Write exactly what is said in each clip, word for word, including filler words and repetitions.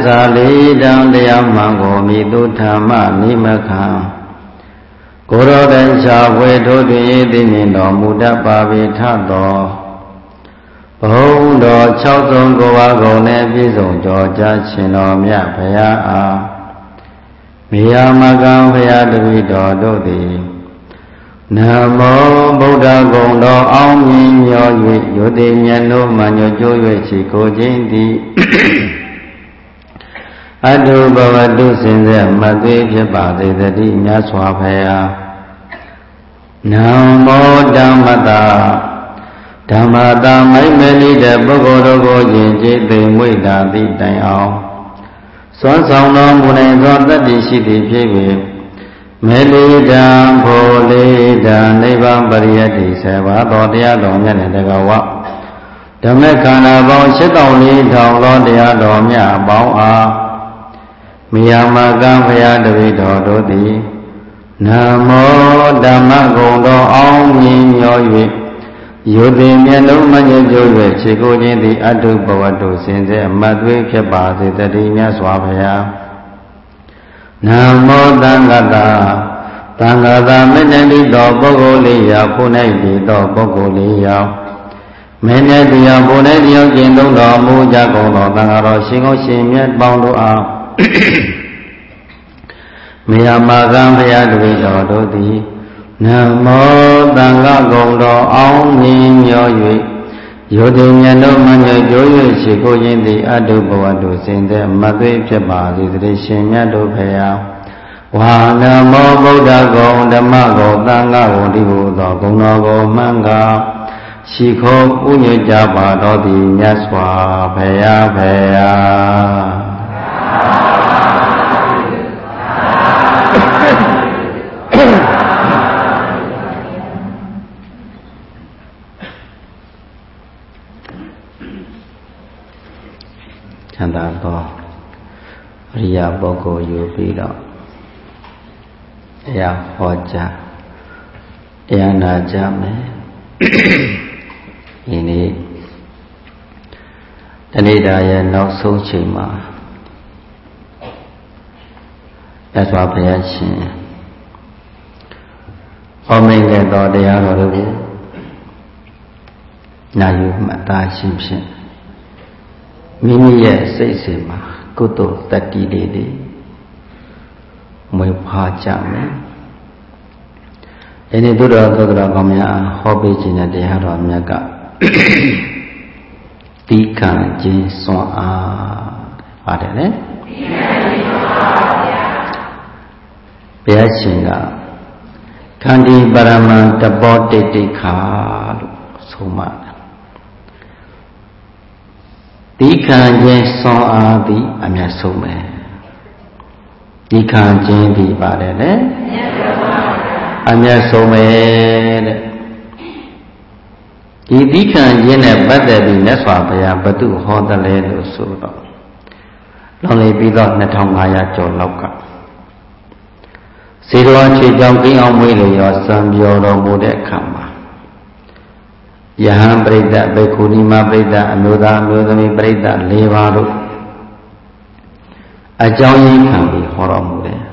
စာလေးတံတရားမှန်ကိုမိတုဓမ္မနိမခံကိုရောတိုင်ရှားဝေထိုးတွင်ရည်သိမြင်တော်မူတတ်ပါပေထသောဘုံတော်၆ဆုံးကိုဝါကုံနဲ့ပြည့်စုံကြောကြရှင်တော်မြတ်ဘုရားအားမိယာမကံဘုရားတပည့်တော်တို့သည်နမောဗုဒ္ဓဂုံတော်အောင်မြင်မြော်၍ယုတိမြတ်တို့မှညွှန်ကြိုး၍ချီကိုခြင်းသည်အတုဘဝတုစင်စေမသွေးဖြစ်ပါစေတည်းမြတ်စွာဘုရားနမောဓမ္မတာဓမ္မတာမိမ့်မလီတဲ့ပုဂ္ဂိုလ်တို့ကိုယဉ်ကျေးသိမ်မွေ့တာသည့်တိုင်အောင်စွမ်းဆောင်တော်မူနိုင်သောတတ္တိရှိသည်ဖြစ်၍မေလီတံဖိုလေတံနိဗ္ဗာန်ပရိယတ္တိဆေဘာတော်တရားတော်မြတ်နဲ့တကဝဓမ္မခန္ဓာပေါင်းရှစ်တောင်လေးထောင်သောတရားတော်မြတ်အပေါင်းအားမိယာမကံဘုရားတပည့်တော်တို့သည်နမောဓမ္မဂုံတော်အောင်မြင်မြော်၍ယုတိမျက်လုံးမညွတ်ကြွ၍ခြေကိုခြင်းသည်အတုဘဝတုစင်စေအမတ်သွေးဖြစ်ပါစေတည်းမြတ်စွာဘုရားနမောသံဃတာသံဃတာမေတ္တိတော်ပုဂ္ဂိုလ်လေးရာဖုန်၌တည်သောပုဂ္ဂိုလ်လေးရာမေတ္တိတရားဖုန်၌တည်ကျင့်သုံးတော်မူကြကုန်သောသံဃာတော်ရှင်ကိုရှင်မြတ်ပေါင်းတို့အားမေယမာကံဘုရားတပည့်တော်တို့သည်နမောသံဃဂုံတော်အောင်မြင်မြော်၍ယုတိမြတ်တို့မညွတ်ကြိုး၍ရှိကိုခြင်းသည်အတုဘဝတုစင်တဲ့မသွေးဖြစ်ပါစေတည်းရှင်မြတ်တို့ဘုရားဝါနမောဗုဒ္ဓဂုံဓမ္မဂုံသံဃဂုံဒီဟုသောဂုဏတော်ကိုမှန်ကားရှိခိုးဥညွတ်ကြပါတော်သည်မြတ်စွာဘုရားဘုရားချမ်းသာသောအရိယာပုဂ္ဂိုလ်ယူပြီးတော့တရားဟောကြားတရားနာကြမယ်ဒီနေ့တဏိတာရဲ့နောက်ဆုံးချိန်မှာမြတ်စွာဘုရားရှင်ဟောမိန့်ခဲ့သောတရားတော်တွေကိုနာယူမှတ်သားခြင်းဖြင့်မိမိရဲ့စိတ်စဉ်မှာကုသိုလ်တတ္တိလေးတွေမွေးဖွားကြမယ်ဒီနေ့တို့တော်သောတော်ကောင်းများဟောပေးခြင်းတဲ့တရားတော်မြတ်ကတိခံခြင်းစွမ်းအားပါတယ်လေတိခံခြင်းစွမ်းအားပါဗျာဘုရားရှင်ကခန္တီပရမံတပောတိတိခာလို့ဆိုမှဒီခံခြင်းစွမ်းအားသည်အမြတ်ဆုံးပဲဒီခံခြင်းသည်ပါတယ်လေအမြတ်ဆုံးပဲတဲ့ဒီဒီခံခြင်းနဲ့ပတ်သက်ပြီးမြတ်စွာဘုရားဘု து ဟောတယ်လေလို့ဆိုတော့လွန်လေပြီးတော့နှစ်ထောင်ငါးရာကျော်လောက်ကစေတော်ခြေကြောင့်ကင်းအောင်မွေးလျောစံပြောတော်မူတဲ့အခါမှာယဟန်ပရိသတ်ဘေခုနီမပရိသတ်အမျိုးသားအမျိုးသမီးပရိသတ်၄ပါးတို့အကြောင်းရင်းခံပြီးဟောတော်မူတယ်။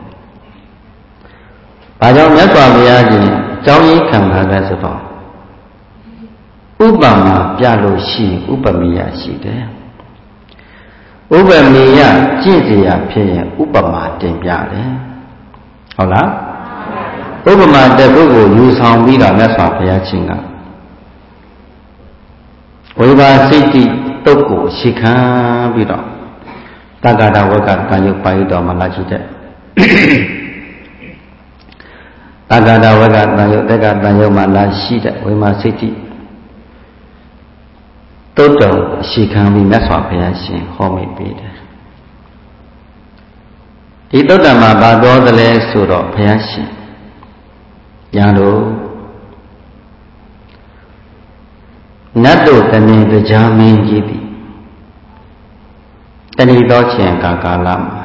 ဘာကြောင့်မြတ်စွာဘုရားရှင်အကြောင်းရင်းခံတာလဲဆိုတော့ဥပမာပြလို့ရှိဥပမေယရှိတယ်။ဥပမေယကြည့်စရာဖြစ်ရင်ဥပမာတင်ပြတယ်။ဟုတ်လား။ဥပမာတစ်ခုကိုယူဆောင်ပြီးတော့မြတ်စွာဘုရားရှင်ကဝိပါစိတ်တိတုတ်ကိုရှိခံပြီးတော့တက္ကတာဝကကံယုတ်ပါဠိတော်မှာလာကြည့်တဲ့တက္ကတာဝကတန်ယုတ်တက္ကတန်ယုတ်မှာလာရှိတဲ့ဝိမာစိတ်တိတုတ်တော်ရှိခံပြီးမြတ်စွာဘုရားရှင်ဟောမိတ်ပေးတယ်ဒီတုတ်တံမှာဘာတော်သလဲဆိုတော့ဘုရားရှင်ညာလို့နတ်တို့တဏှင်တရားမင်းကြီးသည်တဏှိသောခြင်းကာကာလမှာ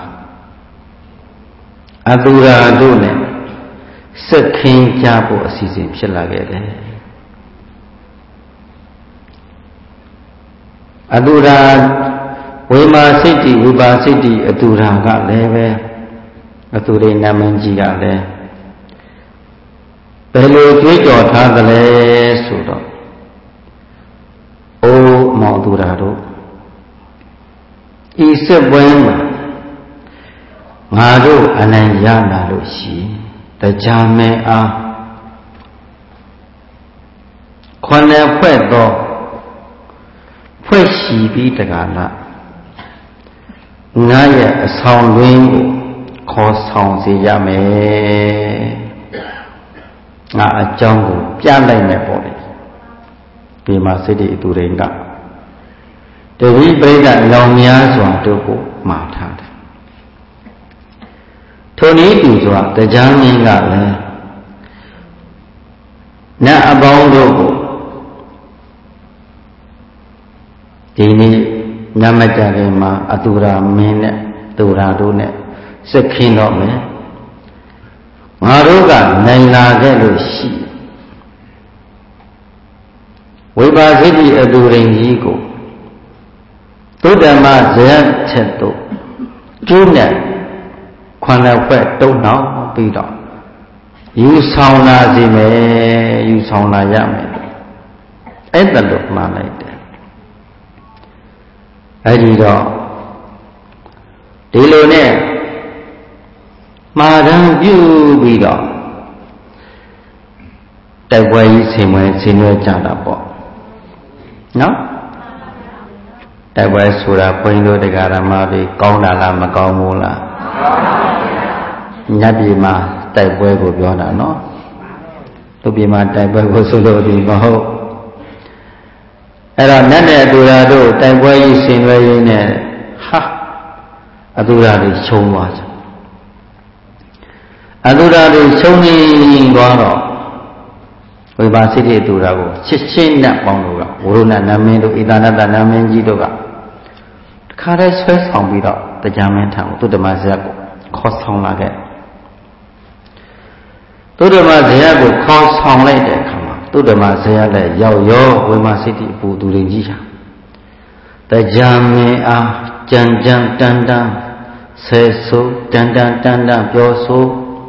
အတူရာတို့နဲ့စက်ခင်းကြဖို့အစီအစဉ်ဖြစ်လာခဲ့တယ်အတူရာဝိမာစိတ္တိဝိပါစိတ္တိအတူရာကလည်းပဲအတူရိနာမင်းကြီးကလည်းဘယ်လိုတွေးကြော်ထားသလဲဆိုတော့အိုးမောင်သူရာတို့ဤစစ်ပွဲမှာငါတို့အနိုင်ရလာလို့ရှိတရားမင်းအားခွန်နဲ့ဖွဲ့သောဖွဲ့ရှိပြီးတကားလားငါရဲ့အဆောင်တွင်ကိုခေါ်ဆောင်စေရမယ်ငါအကြောင်းကိုပြလိုက်မယ်ပေါ့လေဒီမှာစိတ္တိအတူရင်ကတဝိပရိသတ်လောင်များစွာတို့ကိုမှာထားတယ်ထိုနည်းတူစွာတရားမင်းကလည်းနတ်အပေါင်းတို့ကိုဒီနေ့ညမကြခင်မှာအတူရာမင်းနဲ့တူရာတို့နဲ့စစ်ခင်းတော့မယ်ငါတို့ကနိုင်လာခဲ့လို့ရှိဝိပါစိတ္တိအတူရင်ကြီးကိုသုဒ္ဓမဇယချက်တို့ကျိုးနဲ့ခွန်လည်းဖွဲ့တုံးနောက်ပြီးတော့ယူဆောင်လာစီမယ်ယူဆောင်လာရမယ်အဲ့ဒါလို့မှန်လိုက်တယ်အဲ့ဒီတော့ဒီလိုနဲ့မာရန်ပြုပြီးတော့တိုက်ပွဲကြီးဆင်မွေဆင်နွှဲကြတာပေါ့နော်တိုက်ပွဲဆိုတာဘုန်းကြီးတို့တရားဓမ္မတွေကောင်းတာလားမကောင်းဘူးလားညပြည်မှာတိုက်ပွဲကိုပြောတာနော်လူပြည်မှာတိုက်ပွဲကိုဆိုလို့ဒီမဟုတ်အဲ့တော့နတ်နဲ့အတူရာတို့တိုက်ပွဲကြီးဆင်နွှဲရင်းနဲ့ဟာအတူရာတွေရှုံးသွားကြအတူရာတွေရှုံးနေသွားတော့ဝိပါစိတ္တိအတူရာကိုချစ်ချင်းနဲ့ပေါင်းလို့ကဝရုဏနာမင်းတို့ဣသနတနာမင်းကြီးတို့ကတခါတည်းဆွဲဆောင်ပြီးတော့တရားမင်းထံကိုသုတ္တမဇယကိုခေါ်ဆောင်လာခဲ့သုတ္တမဇယကိုခေါ်ဆောင်လိုက်တဲ့အခါမှာသုတ္တမဇယလည်းရောက်ရောဝိမာစိတ္တိအပူသူရင်ကြီးဟာတရားမင်းအားကြံကြံတန်တန်ဆဲဆိုးတန်တန်တန်တန်ပြောဆို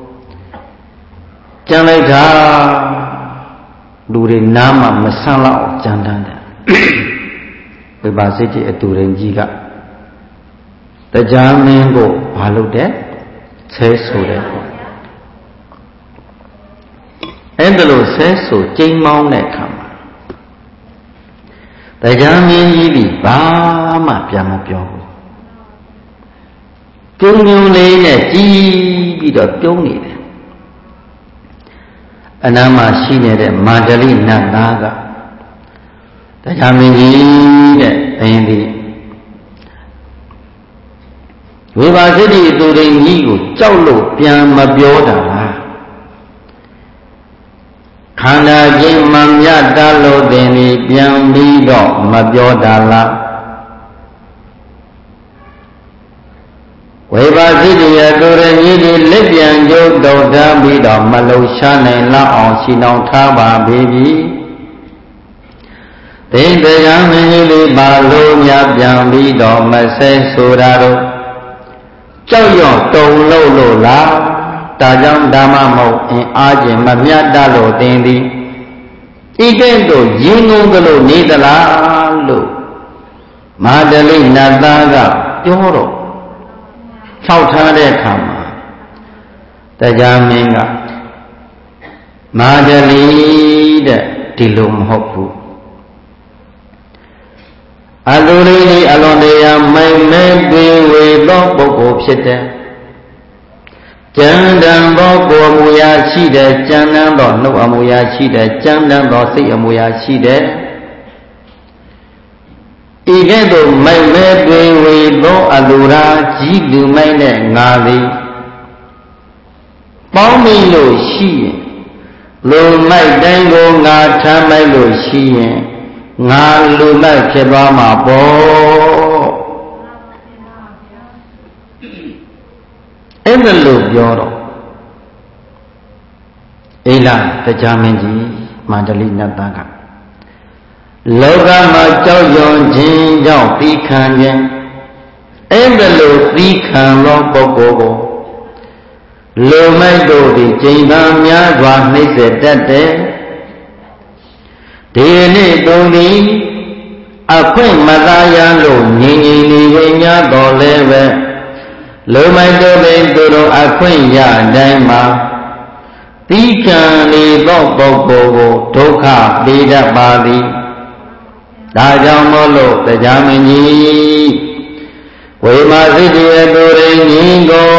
ကြံလိုက်တာလူတွေနားမှာမဆန့်လောက်ကြံတန်းတယ်ဝိပါစိတ္တိအတူရင်ကြီးကတရားမင်းကိုဘာလုပ်တယ်ဆဲဆိုတယ်အဲ့ဒါလို့ဆဲဆိုကျိမ်းမောင်းတဲ့အခါမှာတရားမင်းကြီးဒီဘာမှပြန်မပြောဘူးပြုံးပြုံးလေးနဲ့ကြီးပြီးတော့ပြုံးနေတယ်အနားမှာရှိနေတဲ့မာဒလိနတ်သားကတရားမင်းကြီးတဲ့ဘယင်းဒီဝိပါစိတ္တိအတူရင်ကြီးကိုကြောက်လို့ပြန်မပြောတာလားခန္ဓာချင်းမှမြတ်တလို့တင်ပြီးပြန်ပြီးတော့မပြောတာလားဝိပါစိတ္တိအတူရင်ကြီးဒီလက်ပြန်ကျုပ်တော်ထားပြီးတော့မလုံရှားနိုင်လောက်အောင်ရှင်းအောင်ထားပါပြီတိတ်တရားမင်းကြီးလေးပါလို့မြပြန်ပြီးတော့မဆဲဆိုတာတော့ကြောက်ရွံ့တုံလို့လို့လားဒါကြောင့်ဓမ္မမဟုတ်အင်အားခြင်းမမြတ်တလို့တင်သည်ဤကဲ့သို့ရင်းငုံကလို့နေသလားလို့မာဒလိနတ်သားကပြောတော့၆ထားတဲ့အခါမှာတရားမင်းကမာဒလိတဲ့ဒီလိုမဟုတ်ဘူးအတူလေးလေးအလွန်တရာမိုင်မဲပေးဝေသောပုဂ္ဂိုလ်ဖြစ်တယ်ကြံတန်သောကိုယ်မူရာရှိတယ်ကြံတန်သောနှုတ်အမူအရာရှိတယ်ကြံတန်သောစိတ်အမူအရာရှိတယ်ဤကဲ့သို့မိုက်မဲတွေဝေသောအလူရာကြီးလူမိုက်နဲ့ငါသည်ပေါင်းမိလို့ရှိရင်လူမိုက်တိုင်းကိုငါထမ်းမိုက်လို့ရှိရင်ငါလူမိုက်ဖြစ်သွားမှာပေါ့အဲ့ဒါလို့ပြောတော့အိလာတရားမင်းကြီးမန္တလိနတ်သားကလောကမှာကြောက်ရွံ့ခြင်းကြောင့်ပြီးခံခြင်းအဲ့ဒါလို့သီးခံသောပုဂ္ဂိုလ်ကိုလူမိုက်တို့သည်ကျင့်သာများစွာနှိမ့်ဆက်တတ်တယ်ဒီနေ့တုံးသည်အခွင့်မသာရလို့ငြိမ်ငြိမ်လေးဝိညာတော်လဲပဲလူမိုက်တို့သည်သူတို့အခွင့်ရတိုင်းမှာသီးခံနေသောပုဂ္ဂိုလ်ကိုဒုက္ခပေးတတ်ပါသည်ဒါကြောင့်မို့လို့တရားမင်းကြီးဝိမာစိတ္တရတူရင်းကြီးကို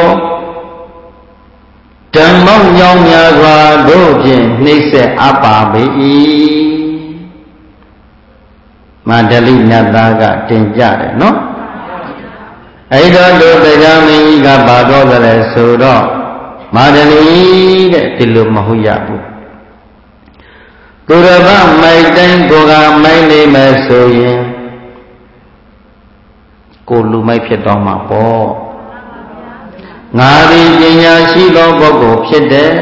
ဓမ္မောင်းကြောင့်များစွာတို့ဖြင့်နှိမ့်ဆက်အပ်ပါပေ၏မန္တလိနတ်သားကတင်ကြတယ်နော်အဲ့တော့တို့တရားမင်းကြီးကပါတော့တယ်ဆိုတော့မန္တလိတဲ့ဒီလိုမဟုတ်ရဘူးသူရပမိုက်တိုင်းကိုကမိုက်နေမယ်ဆိုရင်ကိုလူမိုက်ဖြစ်တော့မှာပေါ့ငါဒီပညာရှိသောပုဂ္ဂိုလ်ဖြစ်တယ်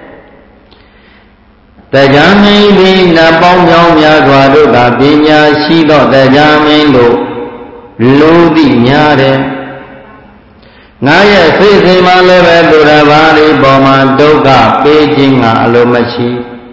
တရားမင်းဒီနတ်ပေါင်းကြောင်းများစွာတို့ကပညာရှိသောတရားမင်းတို့လူသိများတယ်ငါရဲ့စိတ်စိမ်မှလည်းပဲသူရပါးဒီပေါ်မှာဒုက္ခပေးခြင်းကအလိုမရှိ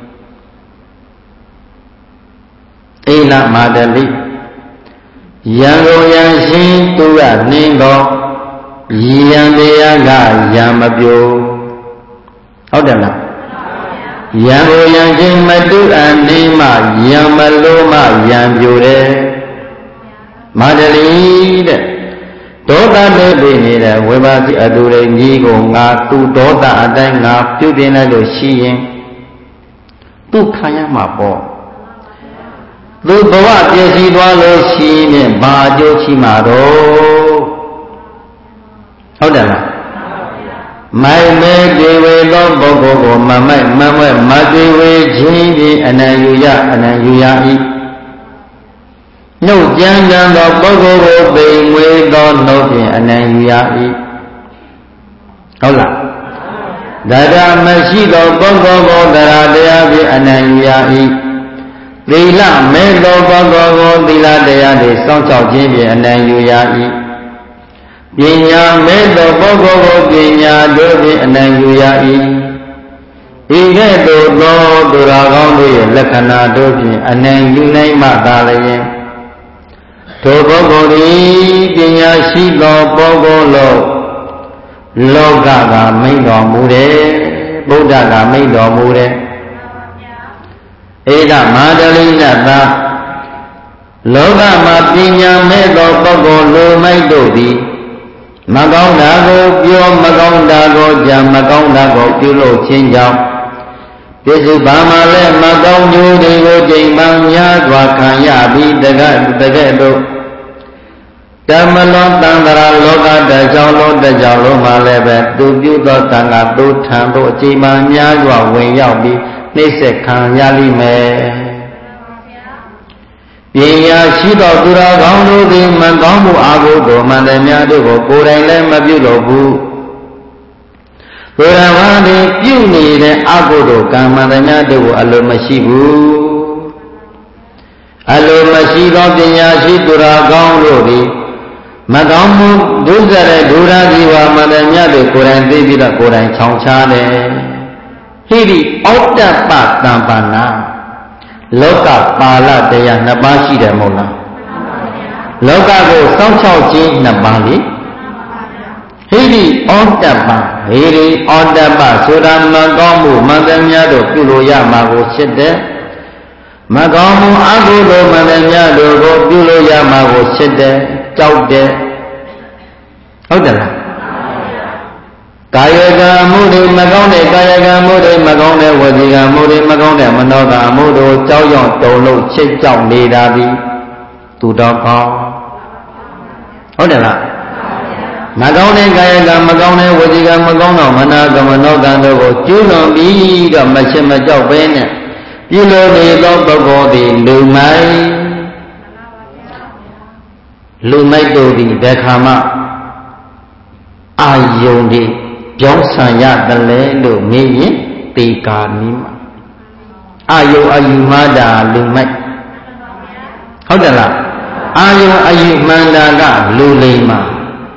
အိလမာတလိယံကုန်ယံရှင်သူရနှင်းတော်ယံတရားကယံမပြိုဟုတ်တယ်လားယံကုန်ယံရှင်မတုအနှင်းမှယံမလို့မှယံပြိုတယ်မာတလိတဲ့ဒေါသနဲ့ပြနေတဲ့ဝိပါတိအတူရကြီးကိုငါသူ့ဒေါသအတိုင်းငါပြုတ်တင်လိုက်လို့ရှိရင်သူ့ခံရမှာပေါ့သူဘဝပြည့်စည်သွားလို့ရှိရင်ဘာအကျိုးရှိမှာတော့ဟုတ်တယ်လားမိုက်မဲတွေဝေသောပုဂ္ဂိုလ်ကိုမမိုက်မမွဲ့မတွေဝေခြင်းဖြင့်အနံယူရအနံယူရ၏နှုတ်ကြမ်းကြမ်းသောပုဂ္ဂိုလ်ကိုပိန်မွေးသောနှုတ်ဖြင့်အနံယူရ၏ဟုတ်လားတရားမရှိသောပုဂ္ဂိုလ်ကိုတရားတရားဖြင့်အနံယူရ၏သီလမဲသောပုဂ္ဂိုလ်ကိုသီလတရားတွေစောင့်ရှောက်ခြင်းဖြင့်အနံယူရ၏ပညာမဲသောပုဂ္ဂိုလ်ကိုပညာတို့ဖြင့်အနံယူရ၏ဤကဲ့သို့သောသူရာကောင်းတို့ရဲ့လက္ခဏာတို့ဖြင့်အနံယူနိုင်မှသာလျှင်ထိုပုဂ္ဂိုလ်သည်ပညာရှိသောပုဂ္ဂိုလ်လို့လောကကမိန့်တော်မူတယ်ဗုဒ္ဓကမိန့်တော်မူတယ်ဧကမာတလိနတ်သာလောကမှာပညာမဲ့သောပုဂ္ဂိုလ်လူမိုက်တို့သည်မကောင်းတာကိုပြောမကောင်းတာကိုကြံမကောင်းတာကိုပြုလုပ်ခြင်းကြောင့်ပြစ္ဆုဘာမှလည်းမကောင်းကျိုးတွေကိုကြိမ်ပန်းများစွာခံရပြီးတကတကဲ့သို့ဓမ္မလောတန္တရာလောကတကြောင့်လုံးတကြောင့်လုံးမှာလည်းပဲသူပြုသောတန်ခါသူထံသို့အချိန်မှများစွာဝင်ရောက်ပြီးနှိမ့်ဆက်ခံရလိမ့်မယ်ပညာရှိသောသူတော်ကောင်းတို့သည်မကောင်းမှုအကုသိုလ်မှန်သမျှတို့ကိုကိုယ်တိုင်လည်းမပြုလုပ်ဘူးကိုယ်တော်ဘာသည်ပြုနေတဲ့အကုသိုလ်ကံမှန်သမျှတို့ကိုအလိုမရှိဘူးအလိုမရှိသောပညာရှိသူတော်ကောင်းတို့သည်မကောင်းမှုဒုစရဒုရာဇီဝမှန်သမျှတို့ကိုယ်တိုင်သိပြီးတော့ကိုယ်တိုင်ချောင်ချားတယ်ဟိရိဩတ္တပတံပါဏလောကပါဠတရားနှစ်ပါးရှိတယ်မဟုတ်လားလောကကိုစောင့်ရှောက်ခြင်းနှစ်ပါးလေဟိရိဩတ္တပဟိရိဩတ္တပဆိုတာမကောင်းမှုမှန်သမျှတို့ပြုလို့ရမှာကိုဖြစ်တယ်မကောင်းမှုအကုသိုလ်မှန်သမျှတို့ကိုပြုလို့ရမှာကိုဖြစ်တယ်ကြောက်တယ်ဟုတ်တယ်လားကာယကံမှုတွေမကောင်းတဲ့ကာယကံမှုတွေမကောင်းတဲ့ဝစီကံမှုတွေမကောင်းတဲ့မနောကံမှုတို့ကြောက်ရွံ့တုန်လှုပ်ချစ်ကြောက်နေတာပြီသူတော်ကောင်းဟုတ်တယ်လားမကောင်းတဲ့ကာယကံမကောင်းတဲ့ဝစီကံမကောင်းတော့မနာကမနောကံတို့ကိုကျူးလွန်ပြီးတော့မချစ်မကြောက်ပဲနဲ့ပြုလို့နေသောပုဂ္ဂိုလ်သည်လူမိုက်လူမိုက်တို့သည်ဘယ်ခါမှအာယုန်ဒီပြောင်းဆံရတယ်လေလို့မေးရင်တေကာနီးမှာအာယုန်အယူမှန်တာလူမိုက်ဟုတ်တယ်လားအာယုန်အယူမှန်တာကလူလိမ္မာ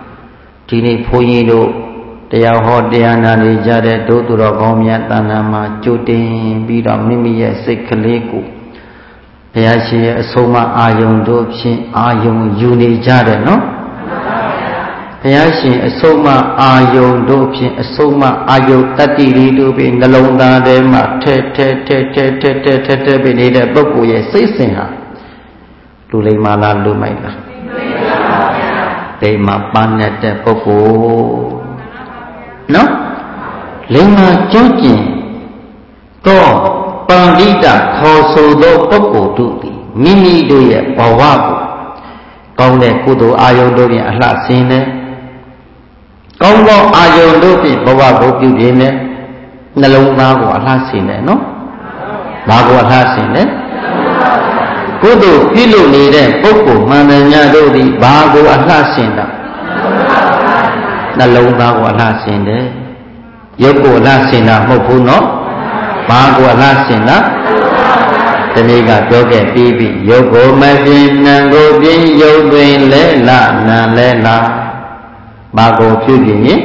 ဒီနေ့ဘုန်းကြီးတို့တရားဟောတရားနာနေကြတဲ့ဒုသူတော်ကောင်းများတဏ္ဍာမှာကြိုတင်ပြီးတော့မိမိရဲ့စိတ်ကလေးကိုဘုရားရှင်ရဲ့အဆုံးအမအာယုံတို့ဖြင့်အာယုံယူနေကြတယ်နော်ဘုရားရှင်အဆုံးအမအာယုံတို့ဖြင့်အဆုံးအမအာယုတတ္တိလေးတို့ဖြင့်နှလုံးသားထဲမှာထဲထဲထဲထဲထဲထဲထဲထဲပြနေတဲ့ပုဂ္ဂိုလ်ရဲ့စိတ်စဉ်ဟာလူလိမ္မာလားလူမိုက်လားလိမ္မာပန်းတဲ့ပုဂ္ဂိုလ်နော်လိမ္မာကျွကျင်တော့ပန္တိတခေါ်ဆိုသောပုဂ္ဂိုလ်တို့သည်မိမိတို့ရဲ့ဘဝကိုကောင်းတဲ့ကုသိုလ်အာယုန်တို့ဖြင့်အလှဆင်းတယ်ကောင်းသောအာယုန်တို့ဖြင့်ဘဝကိုပြုပြင်တယ်နှလုံးသားကိုအလှဆင်းတယ်နော်ဘာကိုအလှဆင်းတယ်ကုသိုလ်ပြုလုပ်နေတဲ့ပုဂ္ဂိုလ်မှန်တယ်များတို့သည်ဘာကိုအလှဆင်းတာနှလုံးသားကိုအလှဆင်တယ်ရုပ်ကိုအလှဆင်တာမဟုတ်ဘူးနော်ဘာကိုအလှဆင်တာတနည်းကပြောခဲ့ပြီးပြီရုပ်ကိုမပြင်းနံကိုပြင်းရုပ်တွင်လဲလာနံလဲလာဘာကိုပြုပြင်ရင်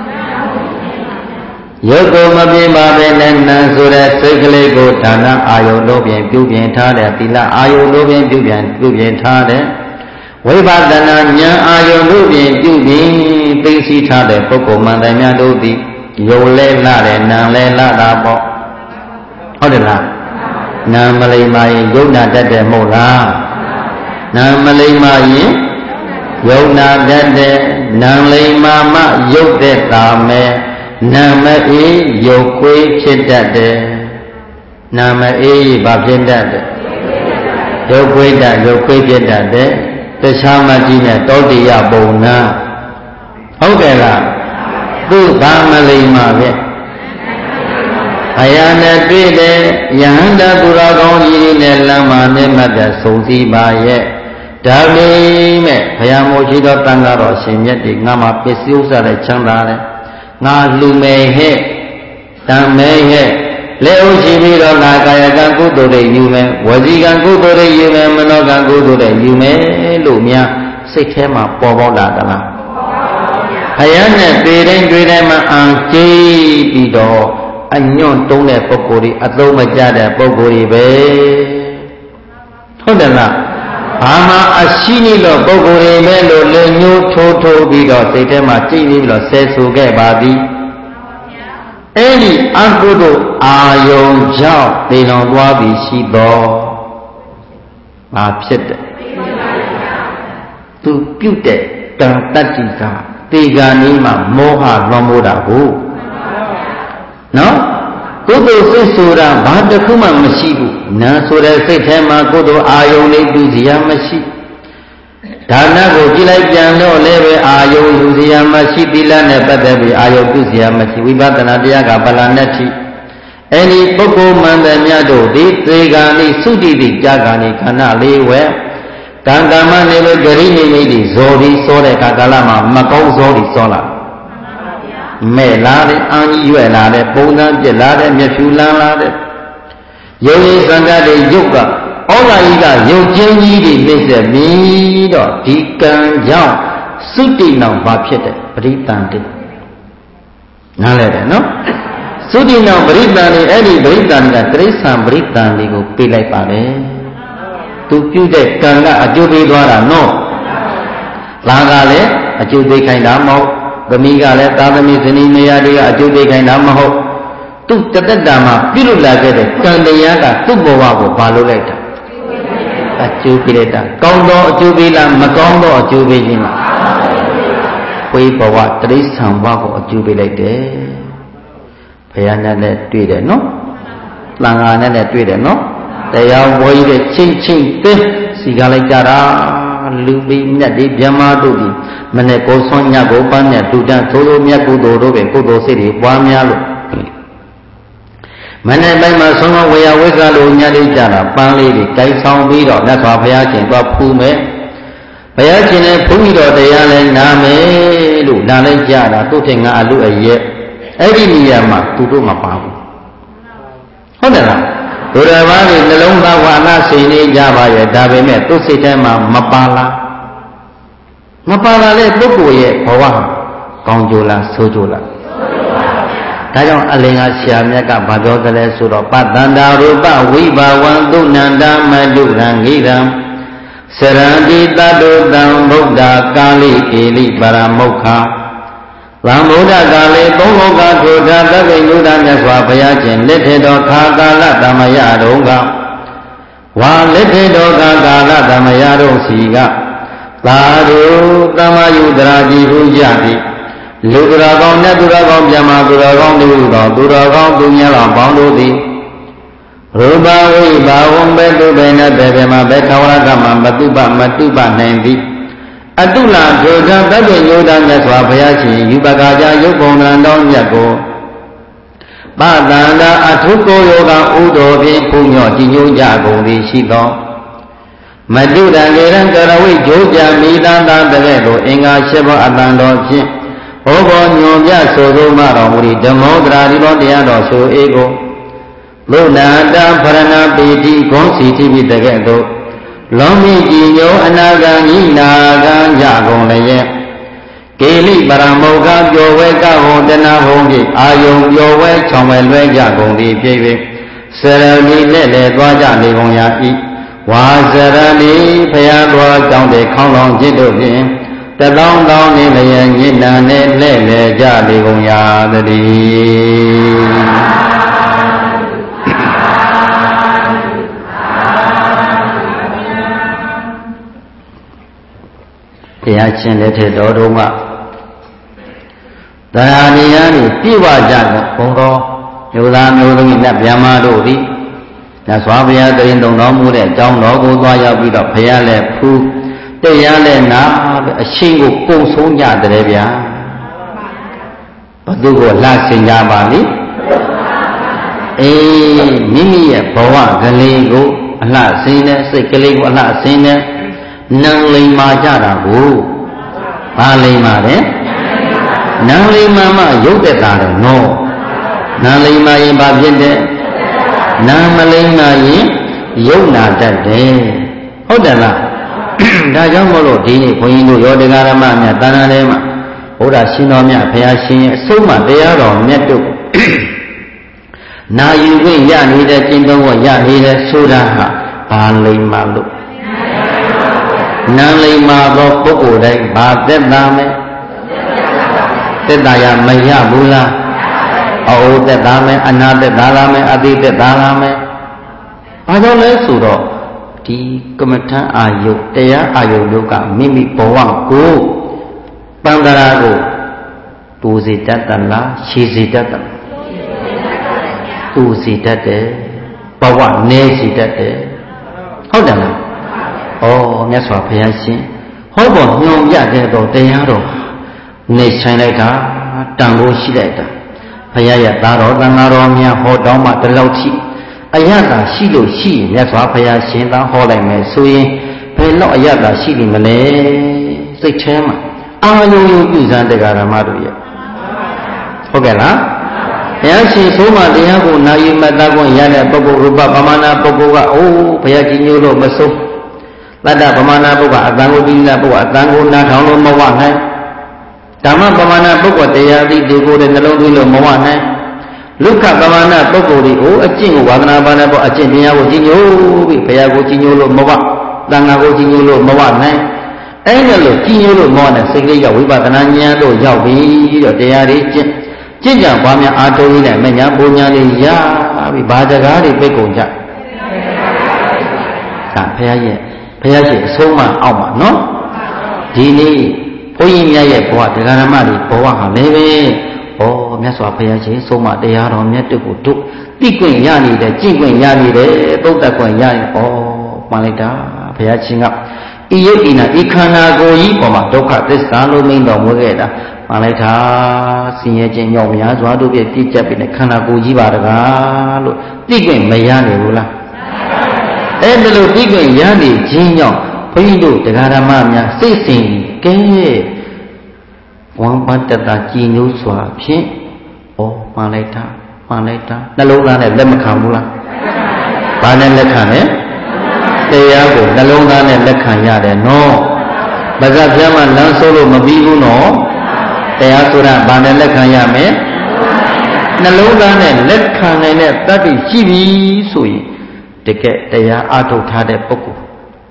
ရုပ်ကိုမပြင်းပါပဲနဲ့နံဆိုတဲ့စိတ်ကလေးကိုဌာနအာယုတို့ပြင်ပြုပြင်ထားတယ်သီလအာယုတို့ပြင်ပြုပြင်ပြုပြင်ထားတယ်ဝိပဿနာဉာဏ်အာယုန်တို့ဖြင့်ပြုပြီးသိသိထားတဲ့ပုဂ္ဂိုလ်မှန်တယ်များတို့သည်ယုံလဲလာတယ်နာလဲလာတာပေါ့ဟုတ်တယ်လားနာမလိမ္မာရင်ယုံနာတတ်တယ်မဟုတ်လားနာမလိမ္မာရင်ယုံနာတတ်တယ်နာလိမ္မာမှယုတ်တဲ့တာမဲနာမအေးယုတ်ခွေးဖြစ်တတ်တယ်နာမအေးဘာဖြစ်တတ်တယ်ယုတ်ခွေးတတ်ယုတ်ခွေးဖြစ်တတ်တယ်တခြားမကြီးနဲ့တောတိယပုံနာဟုတ်ကဲ့လားသူ့ဘာမလိမ္မာပဲဘုရားနဲ့တွေ့တယ်ယဟန္တာသူတော်ကောင်းကြီးနဲ့လမ်းမှာနဲ့မှတ်တဲ့ဆုံစည်းပါရဲ့ဒါပေမဲ့ဘုရားမို့ရှိသောတန်ခါတော်ရှင်မြတ်တွေငါမှာပစ္စည်းဥစ္စာတွေချမ်းသာတယ်ငါလူမယ်ဟဲ့တန်မယ်ဟဲ့လက်ဥရှိပြီးတော့ငါကာယကံကုသိုလ်တွေယူမယ်ဝစီကံကုသိုလ်တွေယူမယ်မနောကံကုသိုလ်တွေယူမယ်လို့များစိတ်ထဲမှာပေါ်ပေါက်လာသလားဘုရားနဲ့တွေ့တိုင်းတွေ့တိုင်းမှာအံကြိတ်ပြီးတော့အညွန့်တုံးတဲ့ပုဂ္ဂိုလ်တွေအသုံးမကျတဲ့ပုဂ္ဂိုလ်တွေပဲဟုတ်တယ်လားဘာမှအရှိနေလို့ပုဂ္ဂိုလ်တွေပဲလို့လက်ညှိုးထိုးထိုးပြီးတော့စိတ်ထဲမှာကြိတ်ပြီးတော့ဆဲဆူခဲ့ပါသည်အဲ့ဒီအကုသိုလ်အာယုံကြောင့်သေတော်သွားပြီးရှိတော်ဘာဖြစ်တယ်သူပြုတ်တဲ့တန်တတ္တိကတေဂာနီးမှာမောဟလွန်မိုးတာကိုနော်ကုသိုလ်စိတ်ဆိုတာဘာတစ်ခုမှမရှိဘူးနာဆိုတဲ့စိတ်ထဲမှာကုသိုလ်အာယုံလေးပြုစရာမရှိဒါနကိုကြည်လိုက်ပြန်တော့လည်းပဲအာယုံယူစရာမရှိသီလနဲ့ပတ်သက်ပြီးအာယုံပြုစရာမရှိဝိပဿနာတရားကဗလာနဲ့ထိအဲ့ဒီပုဂ္ဂိုလ်မှန်တယ်များတို့ဒီသေဂာနိသုတိတိကြာဂာနိခန္ဓာလေးဝဲကံကမ္မနေလို့ဂရိနိမိတ်ဒီဇော်ဒီစောတဲ့ကာလမှာမကောင်းဇောဒီစောလာမဲ့လာတဲ့အန်းကြီးရွယ်လာတဲ့ပုံသဏ္ဍာန်ပြက်လာတဲ့မျက်ဖြူလန်းလာတဲ့ယုံရည်စံတတ်တဲ့ယုတ်ကဩဃာကြီးကယုတ်ချင်းကြီးတွေနှိမ့်ဆက်ပြီးတော့ဒီကံကြောင့်သုတိနောင်ဘာဖြစ်တဲ့ပရိတန်တိနားလဲတယ်နော်သုတိနောင်ပရိတန်တိအဲ့ဒီပရိတန်ကတိရစ္ဆာန်ပရိတန်လေးကိုပေးလိုက်ပါတယ်သူပြုတဲ့ကံကအကျိုးပေးသွားတာနော်လာကလည်းအကျိုးပေးခိုင်းတာမဟုတ်သမီးကလည်းသာသမီဇနီးမယားတွေကအကျိုးပေးခိုင်းတာမဟုတ်သူတသက်တာမှာပြုလုပ်လာခဲ့တဲ့ကံတရားကသူ့ဘဝကိုဘာလုပ်လိုက်တာအကျိုးပေးလိုက်တာကောင်းသောအကျိုးပေးလားမကောင်းသောအကျိုးပေးခြင်းလားဝိဘဝတရိစ္ဆာန်ဘဝကိုအကျိုးပေးလိုက်တယ်ဘုရားနဲ့လည်းတွေ့တယ်နော်သံဃာနဲ့လည်းတွေ့တယ်နော်တရားဝေးတဲ့ချင်းချင်းသင်းစီကလိုက်ကြတာလူပြီးမြတ်ဒီဗြဟ္မာတို့ဒီမနေ့ကိုဆွမ်းညကိုပန်းနဲ့တူတန်းသိုးသိုးမြတ်ကုသိုလ်တို့ပဲကုသိုလ်စိတ်တွေပွားများလို့မနေ့ပိုင်းမှာဆုံးမဝေယဝိဇ္ဇာလိုညလေးကြတာပန်းလေးတွေတိုက်ဆောင်ပြီးတော့မြတ်စွာဘုရားရှင်သွားဖူးမယ်ဘုရားရှင်လည်းဘုန်းကြီးတော်တရားလည်းနာမယ်လို့နားလိုက်ကြတာသူ့ထင်ငါအလူအယက်အဲ့ဒီနေရာမှာသူတို့မပါဘူးဟုတ်တယ်လားဒုရဘာတွေနှလုံးသားဝါနာစိတ်နေကြပါရဲ့ဒါပေမဲ့သူ့စိတ်ထဲမှာမပါလားမပါလာတဲ့ပုဂ္ဂိုလ်ရဲ့ဘဝကောင်းကျိုးလားဆိုးကျိုးလားဒါကြောင့်အလင်္ကာဆရာမြတ်ကဘာပြောသလဲဆိုတော့ပတ္တန္တာရူပဝိဘာဝံသုဏန္တာမတုရံဂိရံစရန္တိတတုတံဗုဒ္ဓကာလိဧလိပရမုခာသံဗုဒ္ဓကာလေသုံးလောကထိုတာသဗ္ဗညုတမြတ်စွာဘုရားရှင်လက်ထတော်ခါကာလတမယတော်ကဝါလက်ထတော်ခါကာလတမယတော်စီကသာဓုတမယုတရာကြည်ဟုရသည်လူသူတော်ကောင်းနဲ့သူတော်ကောင်းပြန်มาသူတော်ကောင်းတို့သောသူတော်ကောင်းသူများတော်ပေါင်းတို့သည်ရူပဝိဘာဝံဘေတုဘေနတေဘေမဘေခဝရကမမတုပမတုပနိုင်သည်အတုလဒုဒသဗ္ဗညုတမြတ်စွာဘုရားရှင်ယူပကာကြရုပ်ပုံသဏ္ဍာန်တော်မြတ်ကိုပတ္တန္တာအထုကိုယောဂဥတော်ဖြင့်ဘုညောကြည်ညိုကြကုန်သည်ရှိသောမတုတံကေရံကရဝိဂျိုးပြမိတန္တာတကဲ့သို့အင်္ဂါ၈ပါးအတန်တော်ဖြင့်ဟောဘောညွန်ပြဆိုသို့မှတော်မူ၏ဓမ္မောတရာဒီတော်တရားတော်ဆိုအေကိုလုနာတဖရဏပိတိဂုံစီတိပိတကဲ့သို့လောမိကြည်ညိုအနာဂံဤနာဂံကြကုန်လည်းကေလိပရမောကပျော်ဝဲကဟောတနာဟုံးဖြင့်အာယုံပျော်ဝဲချောင်ဝဲလွဲကြကုန်သည်ဖြစ်၍စရဏီလက်လည်းသွားကြနေကုန်ရာဤဝါစရဏီဖျားတော်ကြောင့်တဲ့ခေါင်းလောင်จิตတို့ဖြင့်တလောင်းတောင်းနေလျက်ညစ်နာနဲ့လဲ့လေကြလေကုန်ရာတည်းတရားချင်းလက်ထက်တော်တုန်းကတရားတရားတွေပြည့်ဝကြတဲ့ဘုံတော်မျိုးသားမျိုးသမီးနဲ့ဗျာမာတို့သည်ညစွာဘုရားတရင်တော်တော်မူတဲ့အကြောင်းတော်ကိုသွားရောက်ပြီးတော့ဘုရားလည်းဖူးတရားလည်းနာအရှိန်ကိုပုံဆုံးကြတယ်ဗျာဘသူကိုလှဆင်ကြပါလိအေးမိမိရဲ့ဘဝကလေးကိုအလှဆင်းတဲ့စိတ်ကလေးကိုအလှဆင်းတဲ့နံလိမ္မာကြတာကိုဘာလိမ္မာလဲနံလိမ္မာမှရုပ်သက်တာတော့နော်နံလိမ္မာရင်ဘာဖြစ်တဲ့နံမလိမ္မာရင်ယုံနာတတ်တယ်ဟုတ်တယ်လားဒါကြောင့်မို့လို့ဒီနေ့ဘုန်းကြီးတို့ရောတရားဓမ္မများတဏ္ဍာထဲမှာဘုရားရှင်တော်မြတ်ဘုရားရှင်ရဲ့အဆုံးအမတရားတော်မြတ်တို့နာယူခွင့်ရနေတဲ့ကျင့်သုံးဖို့ရနေတဲ့ဆိုတာဟာဘာလိမ္မာလို့နံလိမ္မာသောပုဂ္ဂိုလ်တိုင်းဘာသက်သာမယ်သက်သာရမရဘူးလားအိုသက်သာမယ်အနာသက်သာလာမယ်အတိသက်သာလာမယ်ဘာကြောင့်လဲဆိုတော့ဒီကမ္မထအာယုတရားအာယုတို့ကမိမိဘဝကိုပန္ဒရာကိုတူစီတတ်တလားရှည်စီတတ်တလားတူစီတတ်တယ်ဘဝနေစီတတ်တယ်ဟုတ်တယ်လားဩမြတ်စွာဘုရားရှင်ဟောပေါ်ညွန်ပြခဲ့တော့တရားတော်နေဆိုင်လိုက်တာတန်ဖိုးရှိလိုက်တာဘုရားရဲ့သားတော်သံဃာတော်များဟောတောင်းမှဒီလောက်ရှိအယတာရှိလို့ရှိရင်မြတ်စွာဘုရားရှင်သာဟောလိုက်မယ်ဆိုရင်ဘယ်တော့အယတာရှိလိမ့်မလဲစိတ်ထဲမှာအာယုံယုံပြုစံတရားဓမ္မတို့ရဲ့ဟုတ်ကဲ့လားဘုရားရှင်ဆိုမှတရားကိုနာယူမှတ်သားခွင့်ရတဲ့ပုဂ္ဂိုလ်ရူပပမာဏပုဂ္ဂိုလ်ကအိုးဘုရားကြီးညို့လို့မဆုံးတတ္တပမာဏပုဂ္ဂိုလ်အတန်ကိုတိလာပုဂ္ဂိုလ်အတန်ကိုနားထောင်လို့မဝနိုင်ဓမ္မပမာဏပုဂ္ဂိုလ်တရားသိဒီကိုယ်တဲ့နှလုံးသွင်းလို့မဝနိုင်လုခပမာဏပုဂ္ဂိုလ်ဒီကိုအကျင့်ကိုဝါဒနာပါဏပေါ်အကျင့်တရားကိုကြီးညိုပြီးဘုရားကိုကြီးညိုလို့မဝသံဃာကိုကြီးညိုလို့မဝနိုင်အဲ့ဒါလို့ကြီးညိုလို့မဝနိုင်စိတ်လေးရောက်ဝိပဿနာဉာဏ်တို့ရောက်ပြီးတော့တရားတွေကျင့်ကျင့်ကြံပွားများအာထုံးရင်းနဲ့မညာပူညာလေးရပြီးဘာတကားတွေပြိတ်ကုန်ကြဒါဘုရားရဲ့ဘုရားရှင်အဆုံးအမအောက်မှာနော်ဒီနေ့ဘုန်းကြီးများရဲ့ဘဝတရားဓမ္မတွေဘဝဟာလည်းပဲဩမြတ်စွာဘုရားရှင်ဆုံးမတရားတော်မြတ်တို့ကိုတို့သိခွင့်ရနေတယ်ကြည်ခွင့်ရနေတယ်သုတ်တက်ခွင့်ရရင်ဩမှန်လိုက်တာဘုရားရှင်ကဤယုတ်ဤနာဤခန္ဓာကိုယ်ကြီးပေါ်မှာဒုက္ခသစ္စာလို့မိန့်တော်မူခဲ့တာမှန်လိုက်တာဆင်းရဲခြင်းကြောင့်များစွာတို့ပြည့်ပြည့်ကျက်ပြီးတဲ့ခန္ဓာကိုယ်ကြီးပါတကားလို့သိခွင့်မရနိုင်ဘူးလားအဲ့ဒါလို့သိခွင့်ရနေခြင်းကြောင့်ဘုန်းကြီးတို့တရားဓမ္မများစိတ်စဉ်ကဲဝမ်းပတ္တတာကြည်ညိုစွာဖြင့်ဩမှန်လိုက်တာမှန်လိုက်တာနှလုံးသားနဲ့လက်မခံဘူးလားဘာနဲ့လက်ခံလဲတရားကိုနှလုံးသားနဲ့လက်ခံရတယ်နော်ပါဇက်ပြမ်းမှလမ်းဆိုးလို့မပြီးဘူးနော်တရားဆိုတာဘာနဲ့လက်ခံရမလဲနှလုံးသားနဲ့လက်ခံနိုင်တဲ့တတ္တိရှိပြီဆိုရင်တကယ်တရားအားထုတ်ထားတဲ့ပုဂ္ဂိုလ်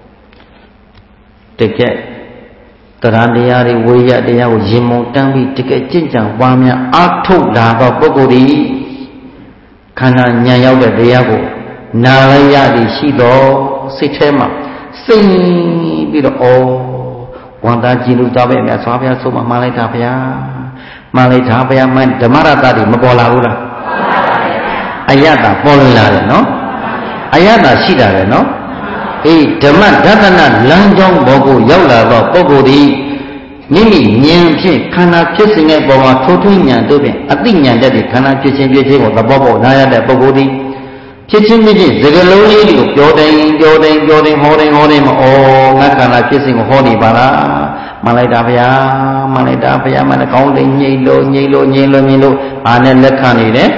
တကယ်တရားတရားတွေဝိရတရားကိုရင်မုံတန်းပြီးတကယ်ကြင်ကြံပွားများအားထုတ်လာတော့ပုဂ္ဂိုလ်ဒီခန္ဓာဉာဏ်ရောက်တဲ့တရားကိုနာရရသည်ရှိတော့စိတ်ထဲမှာစိတ်ပြီးတော့ဩဝန္တာကြည်လူသားပဲမြတ်စွာဘုရားဆုံးမမှန်လိုက်တာဗျာမှန်လိုက်တာဗျာမှန်ဓမ္မရတ္တတွေမပေါ်လာဘူးလားအယတ္တပေါ်လာတယ်နော်အယတ္တရှိတာလေနော်အေးဓမ္မဒသနာလမ်းကြောင်းဘောကိုရောက်လာတော့ပုဂ္ဂိုလ်ဒီမိမိဉာဏ်ဖြင့်ခန္ဓာဖြစ်စဉ်ရဲ့ပုံမှာထိုးထွင်းဉာဏ်တို့ဖြင့်အသိဉာဏ်တဲ့ဒီခန္ဓာဖြစ်ခြင်းဖြစ်ခြင်းကိုသဘောပေါက်နားရတဲ့ပုဂ္ဂိုလ်ဒီဖြစ်ချင်းဖြစ်ချင်းစကလုံးလေးတွေကိုပြောတိုင်းပြောတိုင်းပြောတိုင်းဟောတိုင်းဟောတိုင်းမဩငါခန္ဓာဖြစ်စဉ်ကိုဟောနေပါလားမှန်လိုက်တာဗျာမှန်လိုက်တာဗျာမှန်တယ်ကောင်းတယ်ညိတ်လို့ညိတ်လို့ညိတ်လို့ညိတ်လို့ဘာနဲ့လက်ခံနေတယ်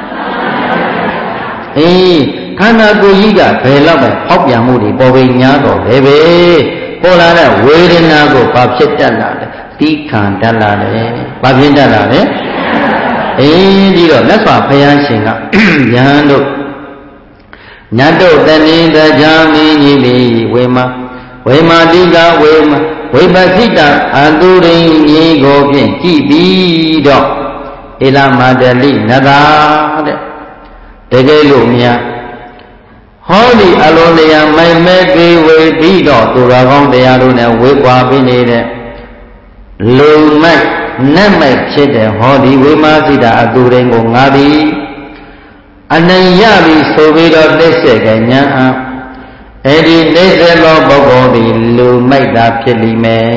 အေးခန္ဓာကိုယ်ကြီးကဘယ်တော့ပဲအောက်ပြန်မှုတွေပေါ်ပြီးညားတော့ပဲပဲပေါ်လာတဲ့ဝေဒနာကိုဘာဖြစ်တတ်လာလဲသီးခံတတ်လာတယ်ဘာဖြစ်တတ်လာလဲအေးပြီးတော့လက်စွာဘုရားရှင်ကယဟန်တို့နတ်တို့တဏိတကြမင်းကြီးသည်ဝေမဝေမာတိကဝေမဝိပစိတအတုရိကြီးကိုဖြင့်ကြည်ပြီးတော့ဧလမတလိနတာတဲ့တကယ်လို့များဟောဒီအလုံးတရားမိုင်မဲတွေဝေပြီးတော့သူတော်ကောင်းတရားတို့နဲ့ဝေကွာပြီးနေတဲ့လူမိုက်နတ်မိုက်ဖြစ်တဲ့ဟောဒီဝေမာစိတအတုရိကိုငါသည်အနံ့ရပြီဆိုပြီးတော့လက်ဆက်ကညာအဲ့ဒီလက်ဆက်သောပုဂ္ဂိုလ်သည်လူမိုက်တာဖြစ်လိမ့်မယ်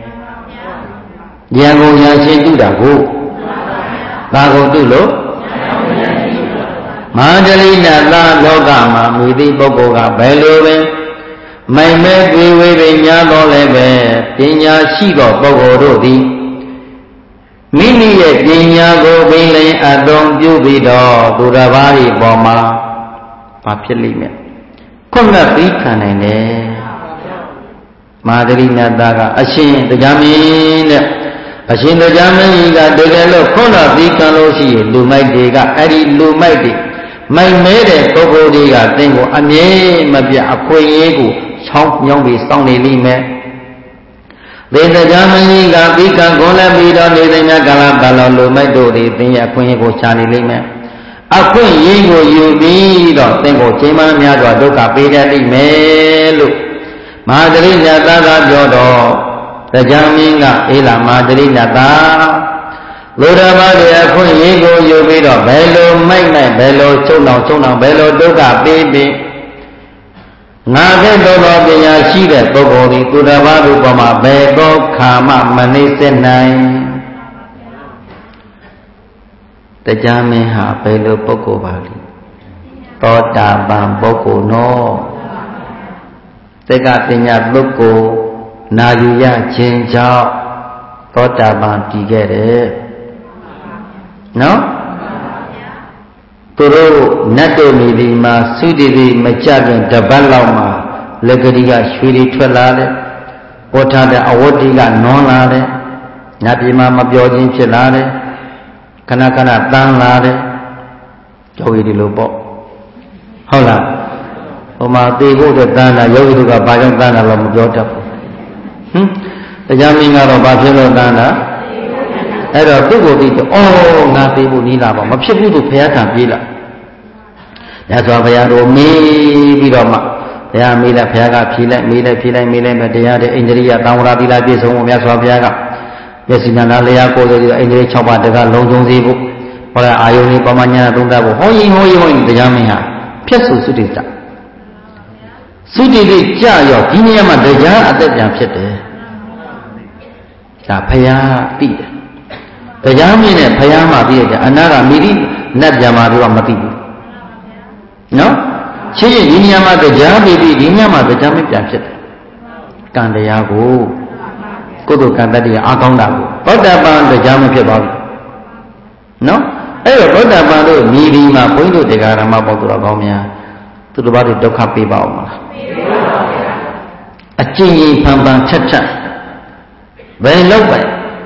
ဉာဏ်ကိုဉာဏ်ရှင်းတုတာကိုဒါကိုတုလို့မဟာတလိနာသာလောကမှာမိသည့်ပုဂ္ဂိုလ်ကဘယ်လိုပဲမိုင်မဲတွေဝေပညာတော်လည်းပဲပညာရှိသောပုဂ္ဂိုလ်တို့သည်မိမိရဲ့ပညာကိုပင်လင်အသုံးပြုပြီးတော့သူတစ်ပါးဤပေါ်မှာဘာဖြစ်လိမ့်မယ်ခုနသီးခံနိုင်တယ်မဟာတရိနာသားကအရှင်တရားမင်းတဲ့အရှင်တရားမင်းကြီးကတကယ်လို့ခုနသီးခံလို့ရှိရင်လူမိုက်တွေကအဲ့ဒီလူမိုက်တွေမိုက်မဲတဲ့ပုဂ္ဂိုလ်တွေကသင်ကိုအမြဲမပြတ်အခွင့်အရေးကိုချောင်းညောင်းပြီးစောင့်နေလိမ့်မယ်သေတရားမင်းကြီးကပြီးကံကုန်လည်းပြီးတော့နေတဲ့မြတ်ကာလပတ်လုံးလူမိုက်တို့တွေသင်ရဲ့အခွင့်အရေးကိုရှာနေလိမ့်မယ်အခွင့်အရေးကိုယူပြီးတော့သင်ကိုချိန်မှများစွာဒုက္ခပေးတတ်လိမ့်မယ်လို့မဟာတရိနာသာကပြောတော့တရားမင်းကအေးလားမဟာတရိနာသာလူတော်ဘာတွေအခွင့်အရေးကိုယူပြီးတော့ဘယ်လိုမိုက်မိုက်ဘယ်လိုချုံအောင်ချုံအောင်ဘယ်လိုဒုက္ခပေးပြီးငါကဲ့သို့သောပညာရှိတဲ့ပုဂ္ဂိုလ်ဒီသူတော်ဘာတို့ပေါ်မှာဘယ်သောခါမှမနှိမ့်ဆက်နိုင်တရားမင်းဟာဘယ်လိုပုဂ္ဂိုလ်ပါလဲသောတာပန်ပုဂ္ဂိုလ်နော်သက္ကပညာပုဂ္ဂိုလ်နာယူရခြင်းကြောင့်သောတာပန်တည်ခဲ့တယ်နော်သူတို့နတ်တို့မိဒီမှာသုတိတိမကြခင်တပတ်လောက်မှာလက်ကတိကရွှေတွေထွက်လာတယ်ပေါ်ထားတဲ့အဝတ်တွေကနွမ်းလာတယ်နတ်ပြည်မှာမပြောချင်းဖြစ်လာတယ်ခဏခဏတန်းလာတယ်ယောဂီဒီလိုပေါ့ဟုတ်လားဟိုမှာသေဖို့အတွက်တန်းတာယောဂီတို့ကဘာကြောင့်တန်းတာလို့မပြောတတ်ဘူးဟင်တရားမင်းကတော့ဘာဖြစ်လို့တန်းတာအဲ့တော့သူ့ကိုယ်ပြီးတော့အော်ငါသေဖို့နီးလာပါမဖြစ်ဘူးသူဘုရားထံပြေးလာညစွာဘုရားတို့မေးပြီးတော့မှဘုရားမေးလိုက်ဘုရားကဖြေလိုက်မေးလိုက်ဖြေလိုက်မေးလိုက်မဲ့တရားတဲ့အိန္ဒြိယသံဝရသီလပြည့်စုံဖို့မြတ်စွာဘုရားကမျက်စိနာလျာကိုယ်ဆိုပြီးအိန္ဒြိယ၆ပါးတကလုံးစုံစေဖို့ဟောတဲ့အာယုန်ကြီးပမာညာသုံးသပ်ဖို့ဟောရင်ဟောရင်ဟောရင်တရားမင်းဟာဖြတ်ဆူသုတိတသုတိတိကြရောဒီနေရာမှာတရားအသက်ပြန်ဖြစ်တယ်ဒါဘုရားသိတယ်တရားမင်းနဲ့ဘုရားမှသိရတယ်အနာကမိတိနတ်ပြန်มาတော့မသိဘူးနော်ချင်းချင်းဒီနေရာမှာတရားပြီးပြီးဒီနေရာမှာတရားမင်းပြန်ဖြစ်တယ်ကံတရားကိုကုသိုလ်ကံတတ္တိအားကောင်းတာကိုသောတာပန်တရားမဖြစ်ပါဘူးနော်အဲ့တော့သောတာပန်တို့မိဒီမှာဘုန်းကြီးတို့တရားဓမ္မပေါသူတော်ကောင်းများသူတို့ဘာတွေဒုက္ခပေးပါအောင်မလားပေးပါဗျာအကျဉ်းကြီးဖန်ဖန်ထက်ထက်ဘယ်လောက်ပဲ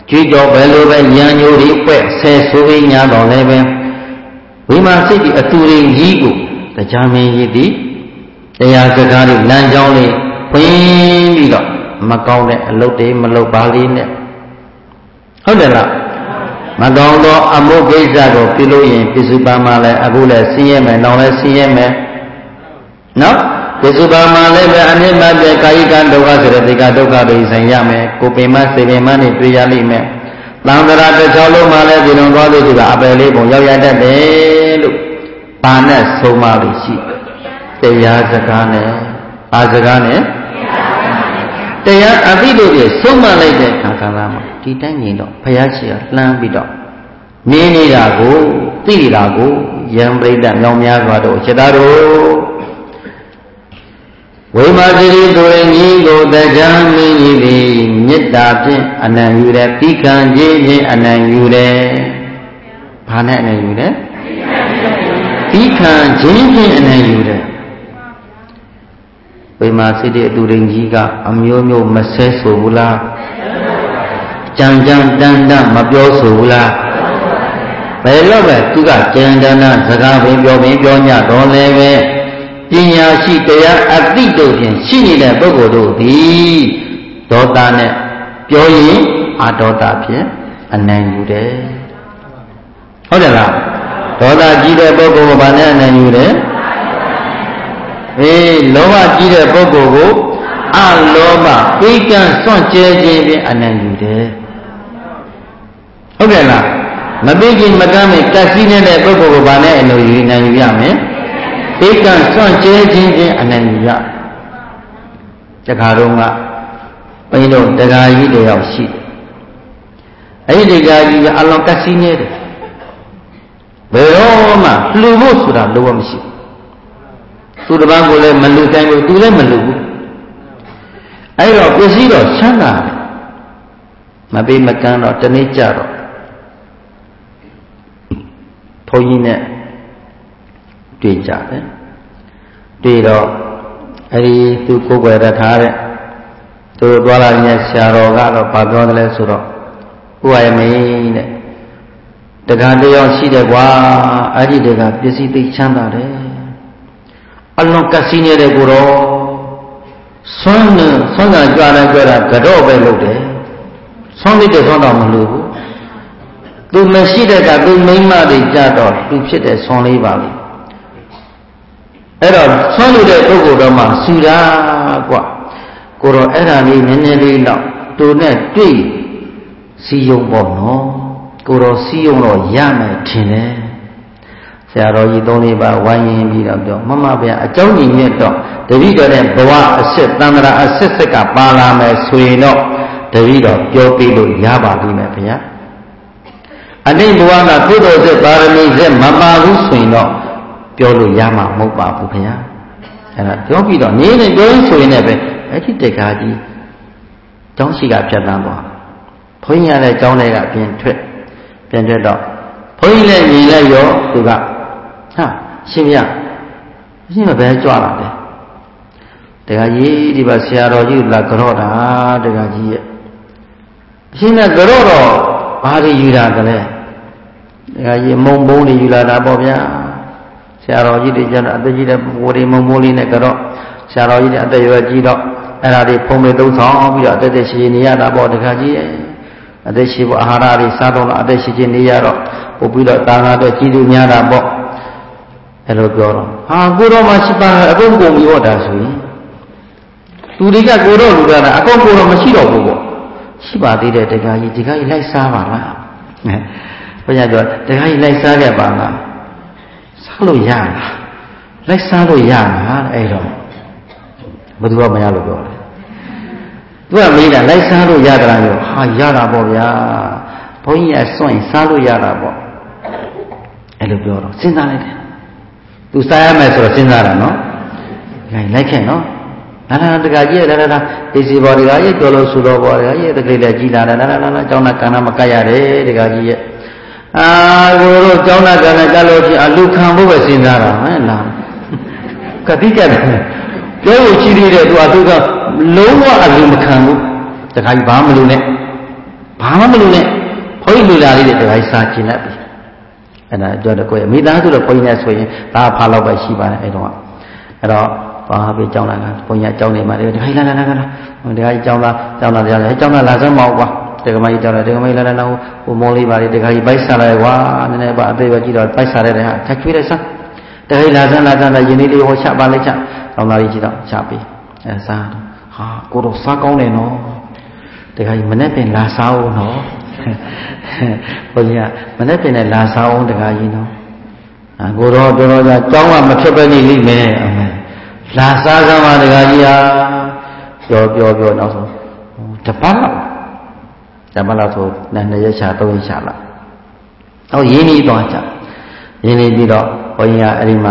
ကျွေးကြော်ဘယ်လိုပဲရံညိုတွေပွဲ့ဆဲဆိုးရင်းညာတော်လည်းပဲဝိမာစိတ်ဒီအတူရင်ကြီးကိုတရားမင်းကြီးသည်တရားစကားတွေလမ်းကြောင်းလေးဖွင့်ပြီးတော့မကောင်းတဲ့အလုပ်တွေမလုပ်ပါလေးနဲ့ဟုတ်တယ်လားမကောင်းသောအမှုကိစ္စကိုပြုလို့ရင်ပြစ္စုပန်မှာလည်းအခုလည်းဆင်းရဲမယ်နောက်လည်းဆင်းရဲမယ်နော်ပြစ္စုပန်မှာလည်းပဲအနိမတ်တဲ့ကာယကဒုက္ခဆိုတဲ့ဒီကဒုက္ခတွေဆိုင်ရမယ်ကိုပင်မစေပင်မနဲ့တွေ့ရလိမ့်မယ်သံဃာတစ်ချောင်းလုံးမှာလည်းဒီလိုသွားလို့ဒီကအပယ်လေးပုံရောက်ရတတ်တယ်လို့ပါနဲ့ဆုံးမလို့ရှိတရားစကားနဲ့အာစကားနဲ့တရားအသိတို့တွေဆုံးမလိုက်တဲ့ခါကာလမှာဒီတိုင်းရင်တော့ဘုရားရှင်ကလှမ်းပြီးတော့နေနေတာကိုသိနေတာကိုယံပရိသတ်မြောင်များစွာတို့ခြေသားတို့ဝိမာတိသူရင်ကြီးကိုတရားမင်းကြီးသည်မေတ္တာဖြင့်အနံယူတယ်တိခံခြင်းဖြင့်အနံယူတယ်ဘာနဲ့အနံယူတယ်တိခံခြင်းဖြင့်အနံယူတယ်ဝိမာစိတ္တအတူရင်ကြီးကအမျိုးမျိုးမဆဲဆိုဘူးလားကြံကြံတန်တန်မပြောဆိုဘူးလားဘယ်တော့ပဲသူကကြံတန်တန်စကားပင်ပြောပင်ပြောညတော့လည်းပဲပညာရှိတရားအသိတို့ဖြင့်ရှိနေတဲ့ပုဂ္ဂိုလ်တို့သည်ဒေါသနဲ့ပြောရင်အဒေါသဖြင့်အနံယူတယ်ဟုတ်တယ်လားဒေါသကြီးတဲ့ပုဂ္ဂိုလ်ကဘာနဲ့အနံယူတယ်အေးလောဘကြီးတဲ့ပုဂ္ဂိုလ်ကိုအလောဘပိကံစွန့်ကြဲခြင်းဖြင့်အနံယူတယ်ဟုတ်ကဲ့လားမပိကင်မကမ်းမဲ့ကတ်စည်းနေတဲ့ပုဂ္ဂိုလ်ကိုဘာနဲ့အနံယူနိုင်ယူရမလဲပိကံစွန့်ကြဲခြင်းဖြင့်အနံယူရတခါတော့ကဘိန်းတို့တရားကြီးတယောက်ရှိတယ်အဲ့ဒီတရားကြီးကအလောင်းကတ်စည်းနေတယ်ဘယ်တော့မှလှူဖို့ဆိုတာလုံးဝမရှိဘူးသူတစ်ပါးကိုလည်းမလူတိုင်းဘူးသူလည်းမလူဘူးအဲ့တော့ပစ္စည်းတော့ချမ်းသာတယ်မပေးမကမ်းတော့တနေ့ကြတော့ဘုန်းကြီးနဲ့တွေ့ကြတယ်တွေ့တော့အဲ့ဒီသူကိုယ်ွယ်ရထားတဲ့သူသွားလာနေတဲ့ဆရာတော်ကတော့ဘာပြောတယ်လဲဆိုတော့ဥပါယမင်းတဲ့တက္ကသိုလ်ရောက်ရှိတယ်ကွာအဲ့ဒီတကပစ္စည်းသိချမ်းသာတယ်အလွန်ကစီနေတဲ့ကိုတော့ဆွမ်းနဲ့ဆွမ်းသာကြွားတယ်ကြွားတာကတော့ပဲလုပ်တယ်ဆွမ်းတဲ့ဆွမ်းတော်မလို့ဘူးသူမရှိတဲ့ကသူမိမတွေကြတော့သူဖြစ်တဲ့ဆွမ်းလေးပါလေအဲ့တော့ဆွမ်းလို့တဲ့ပုဂ္ဂိုလ်တော်မှဆူတာကွာကိုတော့အဲ့ဒါလေးနည်းနည်းလေးတော့သူနဲ့တွေ့စီယုံပေါ့နော်ကိုတော့စီယုံတော့ရမယ်ထင်တယ်ဆရာတော်ကြီးသုံးလေးပါဝိုင်းရင်ပြီးတော့ပြောမမဗျာအကြောင်းကြီးမြတ်တော့တပည့်တော်တဲ့ဘဝအစစ်တန်ត្រာအစစ်စစ်ကပါလာမယ်ဆိုရင်တော့တပည့်တော်ပြောပြလို့ရပါလိမ့်မယ်ဗျာအတိတ်ဘဝကကုသိုလ်စစ်ပါရမီစစ်မပါဘူးဆိုရင်တော့ပြောလို့ရမှာမဟုတ်ပါဘူးဗျာအဲ့ဒါပြောပြီးတော့နေနေပြောရင်ဆိုရင်လည်းပဲအဲ့ဒီတက္ကရာကြီးကျောင်းရှိကဖြတ်တန်းသွားဘုန်းကြီးရတဲ့ကျောင်းတွေကပြင်ထွက်ပြင်ထွက်တော့ဘုန်းကြီးလည်းညီလိုက်ရောသူကဟာရှင်ဗျာရှင်မပဲကြွလာတယ်တက္ကကြီးဒီပါဆရာတော်ကြီးလာကြော့တာတက္ကကြီးရဲ့အရှင်ကကြော့တော့ဘာတွေယူတာကလဲတက္ကကြီးမုံဘုံတွေယူလာတာပေါ့ဗျာဆရာတော်ကြီးတွေကျတော့အသက်ကြီးတဲ့ဝရီမုံဘုံလေးနဲ့ကြော့ဆရာတော်ကြီးတွေအသက်ရွယ်ကြီးတော့အဲ့ဒါတွေဖုံးမေသုံးဆောင်ပြီးတော့အသက်သက်ရှင်နေရတာပေါ့တက္ကကြီးရဲ့အသက်ရှိဖို့အာဟာရတွေစားတော့အသက်ရှိခြင်းနေရတော့ပို့ပြီးတော့တာငါတော့ကြီးသူများတာပေါ့အဲ့လိုပြောတော့ဟာကိုတော့မှရှိပါအကုန်ကုန်ပြီးတော့ဒါဆိုရင်သူတွေကကိုတော့လူတာအကုန်ကိုတော့မရှိတော့ဘူးပေါ့ရှိပါသေးတယ်တက္ကကြီးဒီကကြီးလိုက်စားပါလားဘုရားပြောတက္ကကြီးလိုက်စားခဲ့ပါလားစားလို့ရလားလိုက်စားလို့ရလားအဲ့တော့ဘယ်သူမှမရလို့ပြောတယ်သူကမေးတာလိုက်စားလို့ရကြလားပြောဟာရတာပေါ့ဗျာဘုန်းကြီးအစွန့်စားလို့ရတာပေါ့အဲ့လိုပြောတော့စဉ်းစားလိုက်တယ်သူစားရမယ်ဆိုတော့စဉ်းစားတာနော်လိုက်လိုက်ခဲ့နော်လာလာတကကြီးလာလာလာဒီစီဘော်တကကြီးတော်လို့ဆူတော်ဘော်တကကြီးတကလေးလည်းကြီးလာတယ်လာလာလာကျောင်းသားကဏ္ဍမကတ်ရတယ်တကကြီးရဲ့အာကိုတို့ကျောင်းသားကဏ္ဍကတ်လို့ဖြစ်အလူခံဖို့ပဲစဉ်းစားတာဟဲ့လားကတိကတ်တယ်ပြောလို့ရှိသေးတယ်သူကသူကလုံးဝအလူမခံဘူးတခါကြီးဘာမလို့နဲ့ဘာမှမလုပ်နဲ့ဘုန်းကြီးလူလာလေးတွေတခါစားကျင်တတ်ပြီအဲ့ဒါကြွတော့ကိုယ်မိသားစုတော့ဘုန်းကြီးနဲ့ဆိုရင်ဒါဖားလောက်ပဲရှိပါတယ်အဲ့တော့အဲ့တော့ဘာပဲကြောင်းလာတာဘုန်းကြီးကြောင်းနေမှာတခါလာလာလာလာတခါကြောင်းလာကြောင်းလာကြောင်းလာကြောင်းလာလာစမ်းမအောင်ကွာတခါမကြီးကြောင်းလာတခါမကြီးလာလာလာဟိုမောလေးပါလေတခါကြီးပိုက်စားလိုက်ကွာနည်းနည်းပါအသေးပဲကြည့်တော့ပိုက်စားတဲ့တခါထချွေးလိုက်စမ်းတခါလာစမ်းလာစမ်းလာယင်းလေးလေးဟောချပါလိုက်ချကြောင်းလာကြီးကြည့်တော့ချပြီအဲစားဟာကိုတော့စားကောင်းတယ်နော်တခါကြီးမနဲ့ပင်လာစားအောင်နော်ဘုန်းကြီးကမနဲ့ပင်နဲ့လာစားအောင်တခါကြီးနော်အာကိုတော့တော်တော်ကြာကြောင်းကမဖြစ်ပဲနေလိမ့်မယ်အမေလာစားစမ်းပါတခါကြီးဟာပြောပြောပြောနောက်ဆုံးတပတ်လောက်တပတ်လောက်ဆိုနှစ်ရက်ချာသုံးရက်ချာလောက်ဟောရင်းနှီးသွားကြရင်းနှီးပြီးတော့ဘုန်းကြီးကအဲ့ဒီမှာ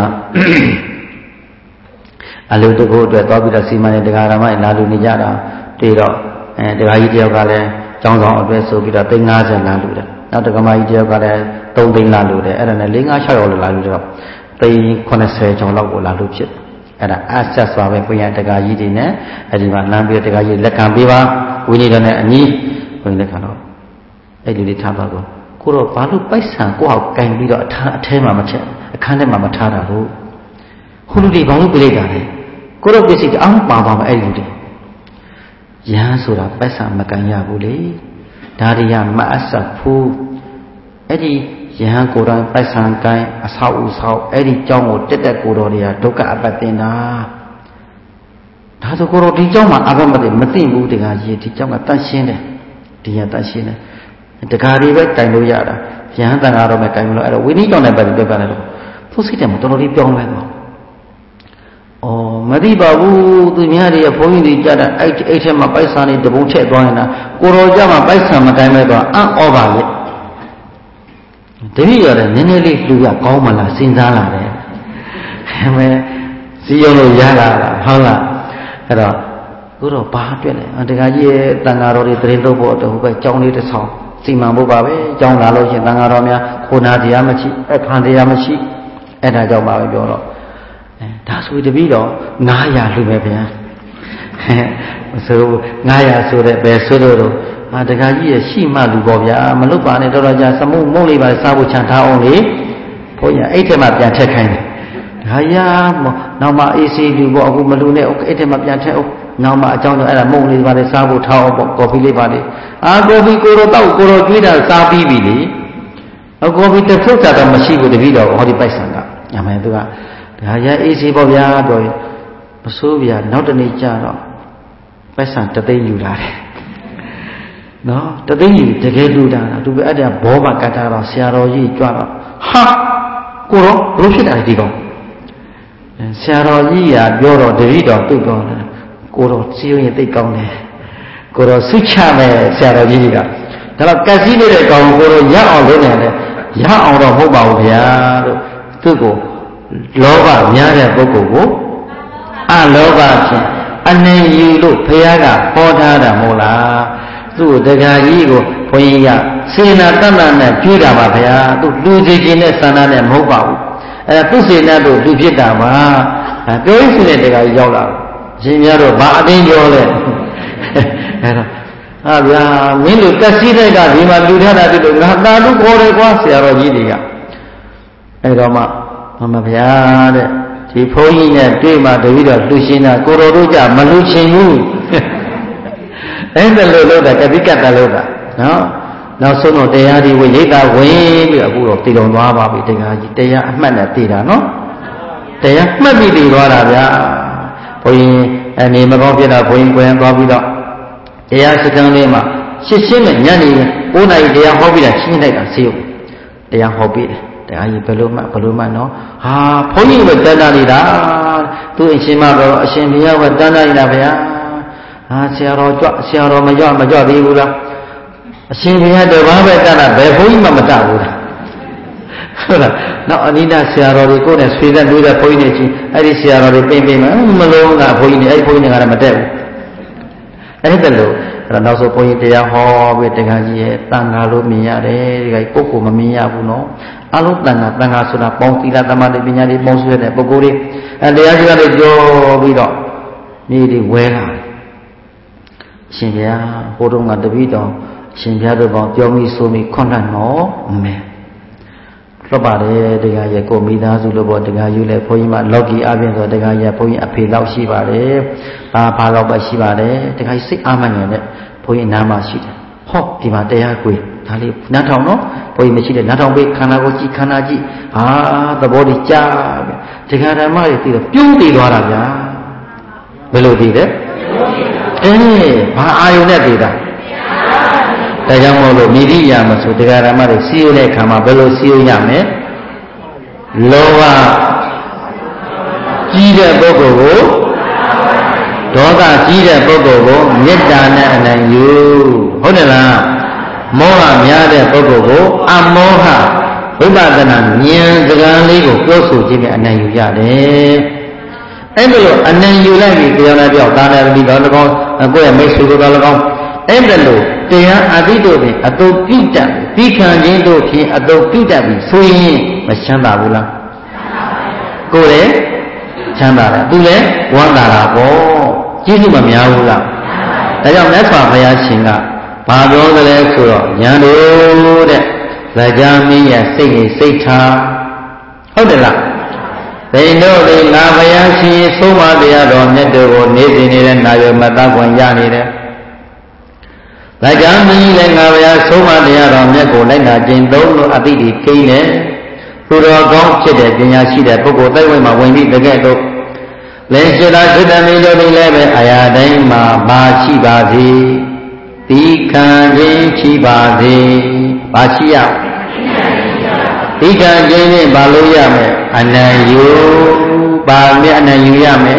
အလူတကူအတွက်သွားပြီးတော့စီမံနေတရားဓမ္မလာလူနေကြတာတွေ့တော့အဲတရားကြီးတယောက်ကလည်းကျောင်းဆောင်အတွက်ဆိုပြီးတော့သိန်း၅၀လာလူတယ်နောက်တက္ကမကြီးတယောက်ကလည်း၃သိန်းလာလူတယ်အဲ့ဒါနဲ့၄၅၆ရောက်လာလူတော့သိန်း၇၀ကျော်လောက်ကိုလာလူဖြစ်အဲ့ဒါအဆက်စွာပဲဘုရားတရားကြီးတွေနဲ့အဲ့ဒီမှာလမ်းပြီးတရားကြီးလက်ခံပေးပါဝိနည်းတော်နဲ့အညီဘုရားလက်ခံတော့အဲ့ဒီလေးထားပါကိုကိုတော့ဘာလို့ပိုက်ဆံကိုအောင်ကင်ပြီးတော့အထားအထဲမှာမချက်အခန်းထဲမှာမထားတာလို့ဟိုလူတွေဘာလို့ပြလိုက်တာလဲကိုတော့ပစ္စည်းတအောင်ပါပါမအဲ့ဒီလူတွေရဟန်းဆိုတာပိုက်ဆံမကန်ရဘူးလေဒါတွေကမအဆက်ဘူးအဲ့ဒီယဟန်ကိုယ်တိုင်ပိုက်ဆံကိုင်းအဆောက်အဆောက်အဲ့ဒီเจ้าကိုတက်တက်ကိုတော်တွေကဒုက္ခအပတ်တင်တာဒါဆိုကိုတော်ဒီเจ้าမှာအဘမသိမသိဘူးတခါကြီးဒီเจ้าကတန့်ရှင်းတယ်ဒီကတန့်ရှင်းတယ်တခါတွေပဲတိုင်လို့ရတာယဟန်တန်ဃာတော်ပဲတိုင်မလို့အဲ့တော့ဝိနည်းကြောင့်လည်းပဲပြောပြတယ်လို့သူစိတ်တယ်မတော်တော်လေးပြောင်းလဲတော့ဩမသိပါဘူးသူများတွေကဘုန်းကြီးတွေကြတာအဲ့အဲ့ထဲမှာပိုက်ဆံတွေတပုံထည့်သွားနေတာကိုတော်ကြမှာပိုက်ဆံမတိုင်းပဲတော့အံ့ဩပါလေတတိယလည်းနည်းနည်းလေးလူရကောင်းမလားစဉ်းစားလာတယ်အဲမဲစီယုံလို့ရလာတာဟုတ်လားအဲ့တော့ကိုတော့ဘာအတွက်လဲတခါကြီးရဲ့တန်ဃာတော်တွေတရင်တော့ဖို့တော့ဟိုဘက်ကြောင်းလေးတစ်ဆောင်စီမံဖို့ပါပဲကြောင်းလာလို့ရှင်တန်ဃာတော်များခိုးနာတရားမရှိအခန်းတရားမရှိအဲ့ဒါကြောင့်ပါပဲပြောတော့အဲဒါဆိုတပည့်တော့ငါးရာလူပဲဗျာဆိုငါးရာဆိုတဲ့ဘယ်ဆိုလို့အာတခါကြီးရရှိမှလူပေါ့ဗျာမလွတ်ပါနဲ့တော်တော်ကြာစမုံမုံလေးပါစားဖို့ချန်ထားအောင်လေဘုန်းကြီးအဲ့ထဲမှာပြန်ထက်ခိုင်းတယ်ဒါရနောက်မှအေးစီလူပေါ့အခုမလူနဲ့အဲ့ထဲမှာပြန်ထက်အောင်နောက်မှအကြောင်းကြောင့်အဲ့ဒါမုံလေးပါလေစားဖို့ထားအောင်ပေါ့ကော်ဖီလေးပါလေအာကော်ဖီကိုတော့တောက်ကိုတော့ကျွေးတာစားပြီးပြီလေအကော်ဖီတစ်ဖုတ်ကြတော့မရှိဘူးတပည့်တော်ဟောဒီပိုက်ဆံကညာမယ်သူကဒါရအေးစီပေါ့ဗျာပြောရင်မဆိုးဗျာနောက်တနေ့ကျတော့ပိုက်ဆံတသိန်းယူလာတယ်နော်တသိန်းကြီးတကယ်လူတာသူပဲအဲ့ဒါဘောမကတ်တာတော့ဆရာတော်ကြီးကြွတော့ဟာကိုတော့ဘလို့ဖြစ်တာဒီကောင်ဆရာတော်ကြီးကပြောတော့တပည့်တော်သူ့ပြောတယ်ကိုတော့စီရင်သိကောင်းတယ်ကိုတော့ဆုချမယ်ဆရာတော်ကြီးကဒါတော့ကက်စီနေတဲ့ကောင်ကိုတော့ရအောင်လုပ်နေတယ်ရအောင်တော့မဟုတ်ပါဘူးဗျာလို့သူ့ကိုလောဘများတဲ့ပုဂ္ဂိုလ်ကိုအလောဘဖြင့်အနေယူလို့ဘုရားကဟောထားတာမဟုတ်လားသူ့တရားကြီးကိုဘုန်းကြီးကစေနာတတ်တာနဲ့ကြွေးတာပါဗျာသူလူစီခြင်းနဲ့ဆန္ဒနဲ့မဟုတ်ပါဘူးအဲသူစေနာတို့လူဖြစ်တာပါပြောရင်ဆိုတဲ့တရားကြီးရောက်လာရှင်များတို့ဘာအတင်းပြောလဲအဲတော့ဟာဗျာမင်းတို့တက်စီးတဲ့ကဒီမှာလူထတာတူလို့ငါတာလူခေါ်တယ်ကွာဆရာတော်ကြီးတွေကအဲတော့မှမမဗျာတဲ့ဒီဘုန်းကြီးနဲ့တွေ့မှတပည့်တော်လူရှင်တာကိုတော်တို့ကြမလူချင်ဘူးအဲ့ဒါလို့လို့တာကတိကတ်တယ်လို့တာနော်နောက်ဆုံးတော့တရားဒီဝိရိတ်တာဝင်ပြီးအခုတော့တည်တော်သွားပါပြီတရားကြီးတရားအမှတ်နဲ့တည်တာနော်တရားမှတ်ပြီးတည်သွားတာဗျာဘုန်းကြီးအနေမကောင်းဖြစ်တာဘုန်းကြီးကိုယ်ရန်သွားပြီးတော့တရားစခန်းလေးမှာရှင်းရှင်းနဲ့ညနေ၉နာရီတရားဟောပြီးတာရှင်းလိုက်တာဆေးရုံတရားဟောပြီးတယ်တရားကြီးဘယ်လိုမှဘယ်လိုမှနော်ဟာဘုန်းကြီးပဲတန်းတာနေတာသူအရှင်မတော်အရှင်ဘုရားကတန်းတာနေတာဗျာဟာဆရာတော်ကြွဆရာတော်မကြွမကြွသေးဘူးလားအရှင်ဘုရားတပါးပဲတတ်တာဘယ်ဘုန်းကြီးမှမတတ်ဘူးလားဟုတ်လားနောက်အနိဒဆရာတော်တွေကိုယ်နဲ့ဆွေသက်လို့တဲ့ဘုန်းကြီးတွေကြီးအဲ့ဒီဆရာတော်တွေပြင်ပြင်မှာမလုံးကဘုန်းကြီးတွေအဲ့ဒီဘုန်းကြီးတွေကလည်းမတက်ဘူးအဲ့ဒါလို့အဲ့တော့နောက်ဆုံးဘုန်းကြီးတရားဟောပြီးတခါကြီးရဲ့တန်ခါလို့မြင်ရတယ်ဒီကကိုယ့်ကိုမမြင်ရဘူးနော်အလုံးတန်ခါတန်ခါဆိုတာပေါင်းသီလသမာဓိပညာတွေပေါင်းဆွဲတဲ့ပုဂ္ဂိုလ်တွေအဲတရားကြီးကလည်းကြောပြီးတော့မြေတွေဝဲလာတယ်ရှင်ဗျာဟိုတုန်းကတပည့်တော်ရှင်ပြတော်ကောင်ပြောမိဆိုမိခွန်တ်နော်မဲလွတ်ပါတယ်တရားရဲ့ကိုမိသားစုလို့ပေါ့တရားယူလဲဘုန်းကြီးမလော်ကီအပြင်ဆိုတရားရဲ့ဘုန်းကြီးအဖေလောက်ရှိပါတယ်ဘာဘာလောက်ပဲရှိပါတယ်တရားစိတ်အားမငယ်နဲ့ဘုန်းကြီးနားမှာရှိတယ်ဟောဒီမှာတရားကိုဒါလေးနားထောင်နော်ဘုန်းကြီးမရှိတဲ့နားထောင်ပေးခန္ဓာကိုကြည့်ခန္ဓာကြည့်ဟာသဘောတည်းကြားတရားဓမ္မတွေသိတော့ပြုံးတည်သွားတာဗျာဘယ်လိုတည်လဲအေးဘာအာယုန်နဲ့တည်တာဒါကြောင့်မို့လို့မိတိယာမဆိုတရားဓမ္မတွေစီးရတဲ့အခါမှာဘယ်လိုစီးရမလဲလောဘကြီးတဲ့ပုဂ္ဂိုလ်ကိုဒေါသကြီးတဲ့ပုဂ္ဂိုလ်ကိုမေတ္တာနဲ့အနိုင်ယူဟုတ်တယ်လားမောဟများတဲ့ပုဂ္ဂိုလ်ကိုအမောဟဝိပဿနာဉာဏ်စကားလေးကိုပြောဆိုခြင်းနဲ့အနိုင်ယူရတယ်အဲ့ဒါလို့အနိုင်ယူလိုက်ပြီကြောင်လည်းပြောက်သားလည်းပြီးတော့၎င်းကိုယ့်ရဲ့မိတ်ဆွေတို့တော့၎င်းအဲ့ဒါလို့တရားအတိတို့ဖြင့်အတုပြုတတ်ပြီးခံခြင်းတို့ဖြင့်အတုပြုတတ်ပြီဆိုရင်မချမ်းသာဘူးလားကိုယ်လည်းချမ်းသာတယ်သူလည်းဝမ်းသာတာပေါ့ကျေးဇူးမများဘူးလားဒါကြောင့်မြတ်စွာဘုရားရှင်ကဘာပြောသလဲဆိုတော့ဉာဏ်တို့တဲ့ဗကြမင်းရဲ့စိတ်နဲ့စိတ်ထားဟုတ်တယ်လားဘိန်းတို့ဒီငါဘုရားရှင်သုံးပါးတရားတော်မြတ်တို့ကိုနေစဉ်နေတဲ့နာယမတ္တကွန်ရနေတယ်ဗကြမင်းလည်းငါဘုရားသုံးပါးတရားတော်မြတ်ကိုလိုက်နာခြင်းသုံးလို့အတိတ်ကိန်းတယ်သူတော်ကောင်းဖြစ်တဲ့ပညာရှိတဲ့ပုဂ္ဂိုလ်တိုက်ဝိမှာဝင်ပြီးတကယ်တော့လဲရှိတာစိတ္တမင်းတို့လည်းပဲအာရာတိုင်းမှာပါရှိပါစေတိခံခြင်းရှိပါစေပါရှိရတိခံခြင်းနဲ့ဘာလို့ရမယ်အနံယူပါမြအနံယူရမယ်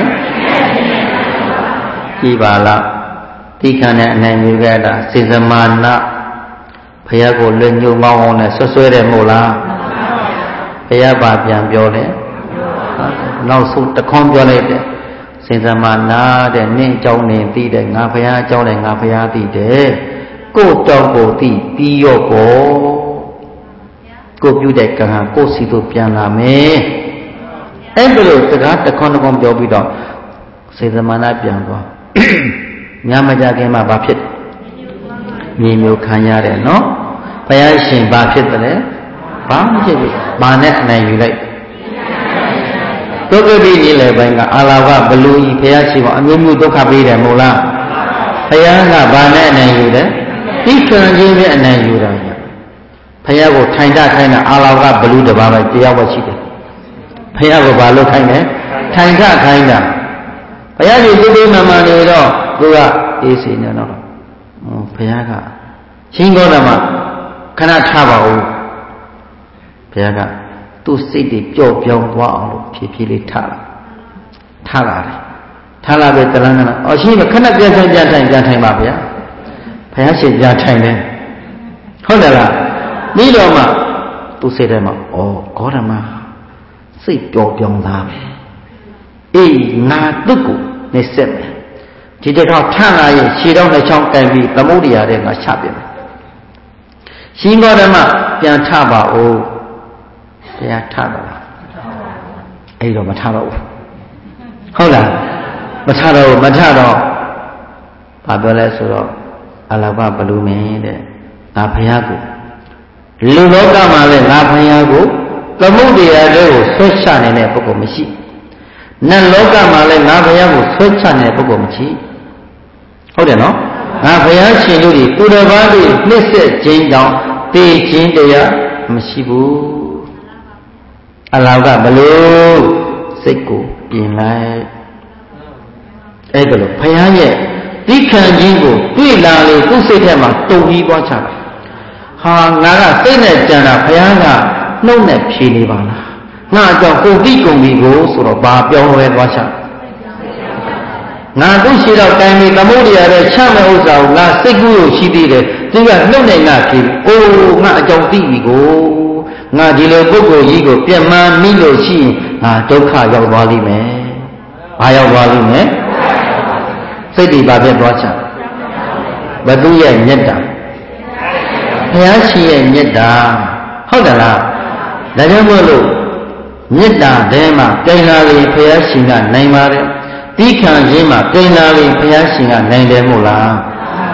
ရှိပါလားတိခံနဲ့အနံယူခဲ့တာစေစမာနဘုရားကိုလွတ်ညှို့မောင်းအောင်နဲ့ဆွဆွဲတယ်မို့လားဘုရားပါပြန်ပြောတယ်နောက်ဆုံးတခွန်းပြောလိုက်တယ်စေစမာနာတဲ့နင့်အကြောင်းနေသိတယ်ငါဘုရားအကြောင်းလည်းငါဘုရားသိတယ်ကို့တောင်းကိုသိပြီးရောကိုကိုပြုတဲ့ကံဟာကိုစီတို့ပြန်လာမယ်အဲ့ဒါလို့စကားတခွန်းတခွန်းပြောပြီးတော့စေစမာနာပြန်သွားညမကြခင်မှာဘာဖြစ်မြေမျိုးခံရတယ်နော်ဘုရားရှင်ဘာဖြစ်တယ်လဲဘာမှဖြစ်ဘူးဘာနဲ့အနိုင်ယူလိုက်ဒုက္ခပိနေလေပိုင်းကအာလာဝဘလူကြီးဘုရားရှိခိုးအမျိုးမျိုးဒုက္ခပေးတယ်မို့လားဘုရားကဘာနဲ့အနိုင်ယူတယ်တိခံခြင်းနဲ့အနိုင်ယူတာဘုရားကိုထိုင်တခိုင်းတာအာလာဝဘလူတစ်ပါးပဲတရားဝတ်ရှိတယ်ဘုရားကိုဘာလို့ခိုင်းလဲထိုင်တခိုင်းတာဘုရားကြီးသူ့မမှန်နေတော့သူကအေးစေနေတော့ဘုရားကရှင်ဂေါတမခဏထားပါဦးဘုရားကသူ့စိတ်တွေပျော့ပြောင်းသွားအောင်လို့ဖြည်းဖြည်းလေးထားလာထားလာတယ်ထားလာပဲတလန်းကလားအော်ရှိမခဏပြန်ထိုင်ပြန်ထိုင်ပြန်ထိုင်ပါဗျာဘုရားရှင်ပြန်ထိုင်တယ်ဟုတ်တယ်လားပြီးတော့မှသူ့စိတ်ထဲမှာဩဂေါတမစိတ်ပျော့ပြောင်းသားပဲအေးငါသူ့ကိုနေဆက်မယ်ဒီတစ်ခါထလာရင်ခြေတော်နှစ်ချောင်းကန်ပြီးသမုဒ္ဒရာတဲ့ငါချပြမယ်ရှင်ဂေါတမပြန်ထပါဦးတရားထတော့အဲ့တော့မထတော့ဘူးဟုတ်လားမထတော့မထတော့ဘာပြောလဲဆိုတော့အလဘဘလူမင်းတဲ့ငါဘုရားကိုလူလောကမှာလည်းငါဘုရားကိုသမုဒ္ဒရာတွေကိုဆွဲချနေတဲ့ပုဂ္ဂိုလ်မရှိနတ်လောကမှာလည်းငါဘုရားကိုဆွဲချနေတဲ့ပုဂ္ဂိုလ်မရှိဟုတ်တယ်နော်ငါဘုရားရှင်တို့ဒီသူတော်ဘာတွေနှိမ့်ဆက်ခြင်းကြောင့်တည်ခြင်းတရားမရှိဘူးအလောကဘလို့စိတ်ကိုပြင်လိုက်အဲ့ဒါလို့ဘုရားရဲ့တိခံခြင်းကိုတွေ့လာလေသူ့စိတ်ထဲမှာတုံပြီးပွားချတာဟာငါကစိတ်နဲ့ကြံတာဘုရားကနှုတ်နဲ့ဖြေနေပါလားငါအကြောင်းကိုတိကုန်ပြီကိုဆိုတော့ဘာပြောင်းလဲသွားချငါတို့ရှိတော့တိုင်ပြီးသမုဒ္ဒရာရဲ့ချမဲ့ဥစ္စာကိုငါစိတ်ကူးလို့ရှိသေးတယ်သူကနှုတ်နဲ့ငါဖြေအိုးငါအကြောင်းသိပြီကိုငါဒီလိုပုဂ္ဂိုလ်ကြီးကိုပြတ်မှန်းမိလို့ရှိရင်ငါဒုက္ခရောက်သွားလိမ့်မယ်။ဘာရောက်သွားလိမ့်မယ်။စိတ်တွေဘာဖြစ်သွားချဘသူရဲ့မေတ္တာဘုရားရှင်ရဲ့မေတ္တာဟုတ်တယ်လား။ဒါကြောင့်မို့လို့မေတ္တာထဲမှာကိန်းလာရင်ဘုရားရှင်ကနိုင်ပါတယ်။တိခံခြင်းမှာကိန်းလာရင်ဘုရားရှင်ကနိုင်တယ်မို့လား။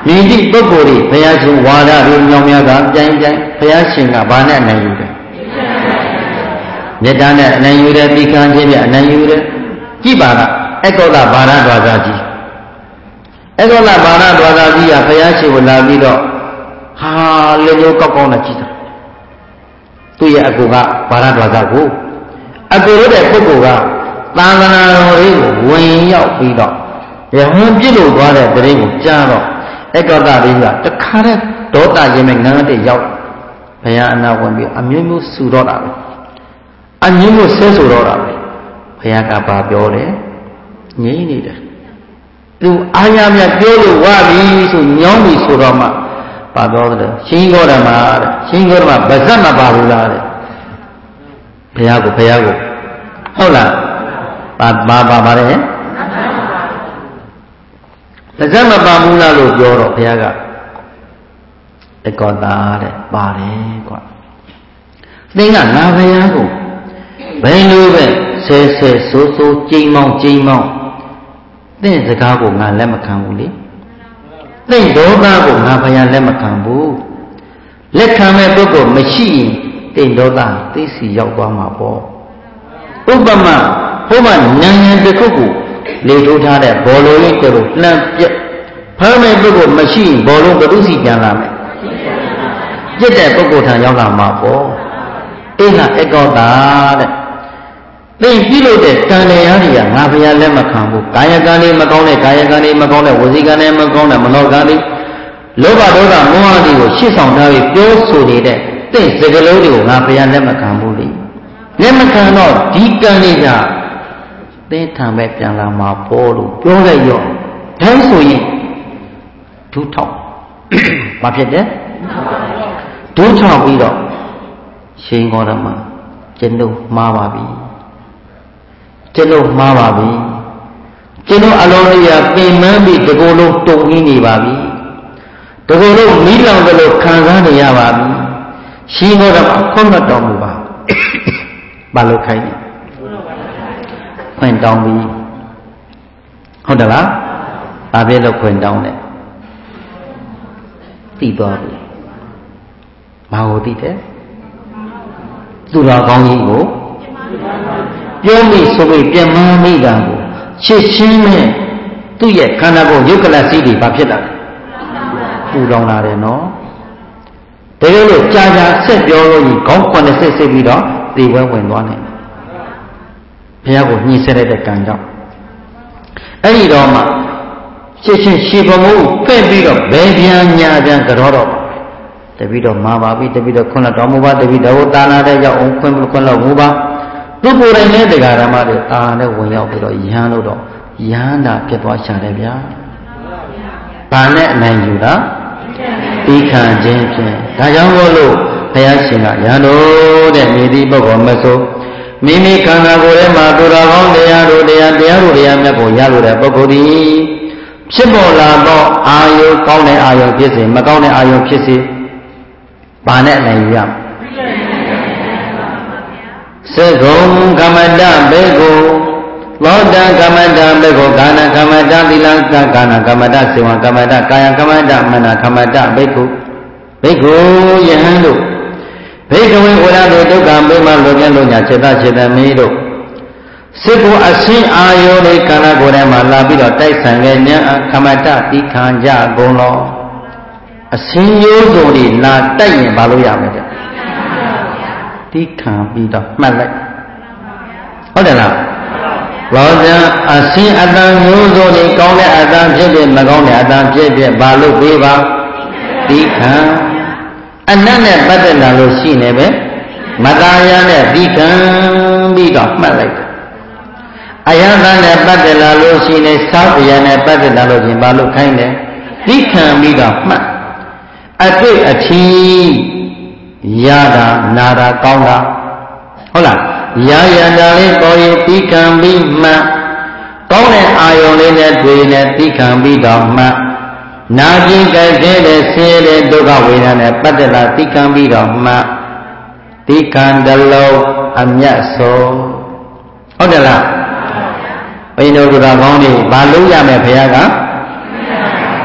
မြည်သည့်ပုဂ္ဂိုလ်တွေဘုရားရှင်ဝါဒတွေညောင်များကပြိုင်ပြိုင်ဘုရားရှင်ကဘာနဲ့အနိုင်ယူတယ်မေတ္တာနဲ့အနိုင်ယူတယ်သီခံခြင်းနဲ့အနိုင်ယူတယ်ကြည်ပါလားအကောလဘာရဒွါသာကြီးအကောလဘာရဒွါသာကြီးကဘုရားရှင်ကိုလာပြီးတော့ဟာလေမျိုးကောက်ကောက်နဲ့ကြည့်တာသူ့ရဲ့အကူကဘာရဒွါသာကိုအကူလို့တဲ့ပုဂ္ဂိုလ်ကသာသနာတော်လေးကိုဝင်ရောက်ပြီးတော့ယဟန်ပြည့်လို့သွားတဲ့တရင်ကိုကြားတော့အကောလလေးကတခါတည်းဒေါသရင်မဲ့ငန်းတဲ့ရောက်ဘုရားအနာဝင်ပြီးအမျိုးမျိုးဆူတော့တာပဲအမျိုးမျိုးဆဲဆိုတော့တာပဲဘုရားကဘာပြောတယ်ငြိမ့်နေတယ်သူအာရမြတ်ပြောလို့ဝါပြီဆိုညောင်းပြီဆိုတော့မှဘာပြောတယ်ရှင်ဂေါရမတဲ့ရှင်ဂေါရမဗဇတ်မပါဘူးလားတဲ့ဘုရားကိုဘုရားကိုဟုတ်လားပါပါပါပါတယ်ဗဇတ်မပါဘူးလားလို့ပြောတော့ဘုရားကအကောတာတဲ့ပါတယ်ကွာသင်ကငါဘုရားကိုဘယ်လိုပဲဆဲဆဲဆိုးဆိုးကြိမ်မောင်းကြိမ်မောင်းသင်စကားကိုငါလက်မခံဘူးလေသင်ဒေါသကိုငါဘုရားလက်မခံဘူးလက်ခံမဲ့ပုဂ္ဂိုလ်မရှိရင်သင်ဒေါသသိစီရောက်သွားမှာပေါ့ဥပမာဘုမနန်းရန်တစ်ခုကိုလေထိုးထားတဲ့ဘောလုံးလေးကိုလှမ်းပြက်ဖမ်းမဲ့ပုဂ္ဂိုလ်မရှိရင်ဘောလုံးဘယ်သူစီပြန်လာမယ်ပြက်တဲ့ပုဂ္ဂိုလ်ထံရောက်လာမှာပေါ့အဲ့ဒါအကောတာတဲ့သင်ပြုလို့တဲ့ကံတရားတွေကငါဘုရားလက်မခံဘူးကာယကံလေးမကောင်းတဲ့ကာယကံလေးမကောင်းတဲ့ဝစီကံလေးမကောင်းတဲ့မနောကံလေးလောဘဒေါသမောဟတွေကိုရှေ့ဆောင်ထားပြီးပြောဆိုနေတဲ့သင်စကလုံးတွေကိုငါဘုရားလက်မခံဘူးလေလက်မခံတော့ဒီကံတွေကသင်ထံပဲပြန်လာမှာပေါ်လို့ပြောလိုက်ရောဒါဆိုရင်ဒုထောက်ဘာဖြစ်တယ်ဒုထောက်ပြီးတော့ရှင်ဂေါရမကျွန်ုပ်မှားပါပြီကျွန်ုပ်မှားပါပြီကျွန်ုပ်အလုံးလေးကပင်မပြီးတကူလုံးတုံရင်းနေပါပြီတကူလုံးမိလောင်တယ်လို့ခံစားနေရပါပြီရှင်ဂေါရမခွင့်တော်မူပါဘာလို့ခိုင်းလဲခွင့်တောင်းပြီဟုတ်တယ်လားဘာဖြစ်လို့ခွင့်တောင်းလဲသိသွားပြီဘာကိုသိတယ်သူတော်ကောင်းကြီးကိုပြောမိဆိုပြီးပြမမိတာကိုချစ်ချင်းနဲ့သူ့ရဲ့ခန္ဓာကိုယ်ယုတ်ကလစီးတွေဘာဖြစ်တာပူလောင်လာတယ်နော်တကယ်လို့ကြာကြာဆက်ပြောလို့ကြီးခေါင်းခွန်းနဲ့ဆက်ဆက်ပြီးတော့သေဝဲဝင်သွားနိုင်ဘုရားကိုညှိဆဲတဲ့ကံကြောင့်အဲ့ဒီတော့မှချစ်ချင်းရှေပမှုဖဲ့ပြီးတော့ဘယ်ပြန်ညာပြန်ကြောတော့တပိတော့မာပါပြီတပိတော့ခွန်းတော်မူပါတပိတော့တာနာတဲ့ရောက်အောင်ခွန်းခွန်းလို့မူပါသူကိုယ်တိုင်နဲ့တရားဓမ္မတွေတာနဲ့ဝင်ရောက်ပြီးတော့ယဟန်လို့တော့ယဟန်တာဖြစ်သွားရှာတယ်ဗျာဘာနဲ့အနိုင်ယူတာသိခံခြင်းဖြင့်ဒါကြောင့်မို့လို့ဘုရားရှင်ကယဟန်တို့တဲ့မြေတိပုဂ္ဂိုလ်မဆိုမိမိခန္ဓာကိုယ်ထဲမှာသူတော်ကောင်းတရားတို့တရားတရားတို့တရားမြတ်ကိုရလို့တဲ့ပုဂ္ဂိုလ်ဒီဖြစ်ပေါ်လာသောအာယုကောင်းတဲ့အာယုဖြစ်စေမကောင်းတဲ့အာယုဖြစ်စေဘာနဲ့နိုင်ရမလဲသကုံကမ္မတဘေကိုသောတကမ္မတဘေကိုကာဏကမ္မတသီလကကာဏကမ္မတစေဝကမ္မတကာယကမ္မတမနကမ္မတဘေကုဘေကုယဟန်တို့ဘေကဝေဝရတို့ဒုက္ခဘေမလောကလုံးညာစေတစေတမီတို့စစ်ကိုအရှင်းအာယောလေးကာဏကိုယ်ထဲမှာလာပြီးတော့တိုက်ဆိုင်ခဲ့ညာကမ္မတတိခံကြကုန်လောအစင်းရိုးစုံတွေလာတိုက်ရင်ဘာလို့ရမလဲတိခံပြီးတော့မှတ်လိုက်ဟုတ်တယ်လားလောကအစင်းအတန်မျိုးစုံတွေကောင်းတဲ့အတန်ဖြစ်ဖြစ်မကောင်းတဲ့အတန်ဖြစ်ဖြစ်ဘာလို့ပေးပါတိခံအနတ်နဲ့ပတ်သက်လာလို့ရှိနေပဲမသားရနဲ့တိခံပြီးတော့မှတ်လိုက်အယသနဲ့ပတ်သက်လာလို့ရှိနေစောက်ရနဲ့ပတ်သက်လာလို့ရှင်ဘာလို့ခိုင်းတယ်တိခံပြီးတော့မှတ်အတွေ့အထီးရတာနာတာကောင်းတာဟုတ်လားရာရတာလေးပေါ်ရင်တိခံပြီးမှကောင်းတဲ့အာယုံလေးနဲ့တွေ့နဲ့တိခံပြီးတော့မှနာကျင်ကြတဲ့တဲ့ဆင်းရဲတဲ့ဒုက္ခဝေဒနာနဲ့ပတ်သက်လာတိခံပြီးတော့မှတိခံတလုံးအမြတ်ဆုံးဟုတ်တယ်လားဘိန်းတို့တော်ကောင်းတွေဘာလို့ရမယ်ဘုရားက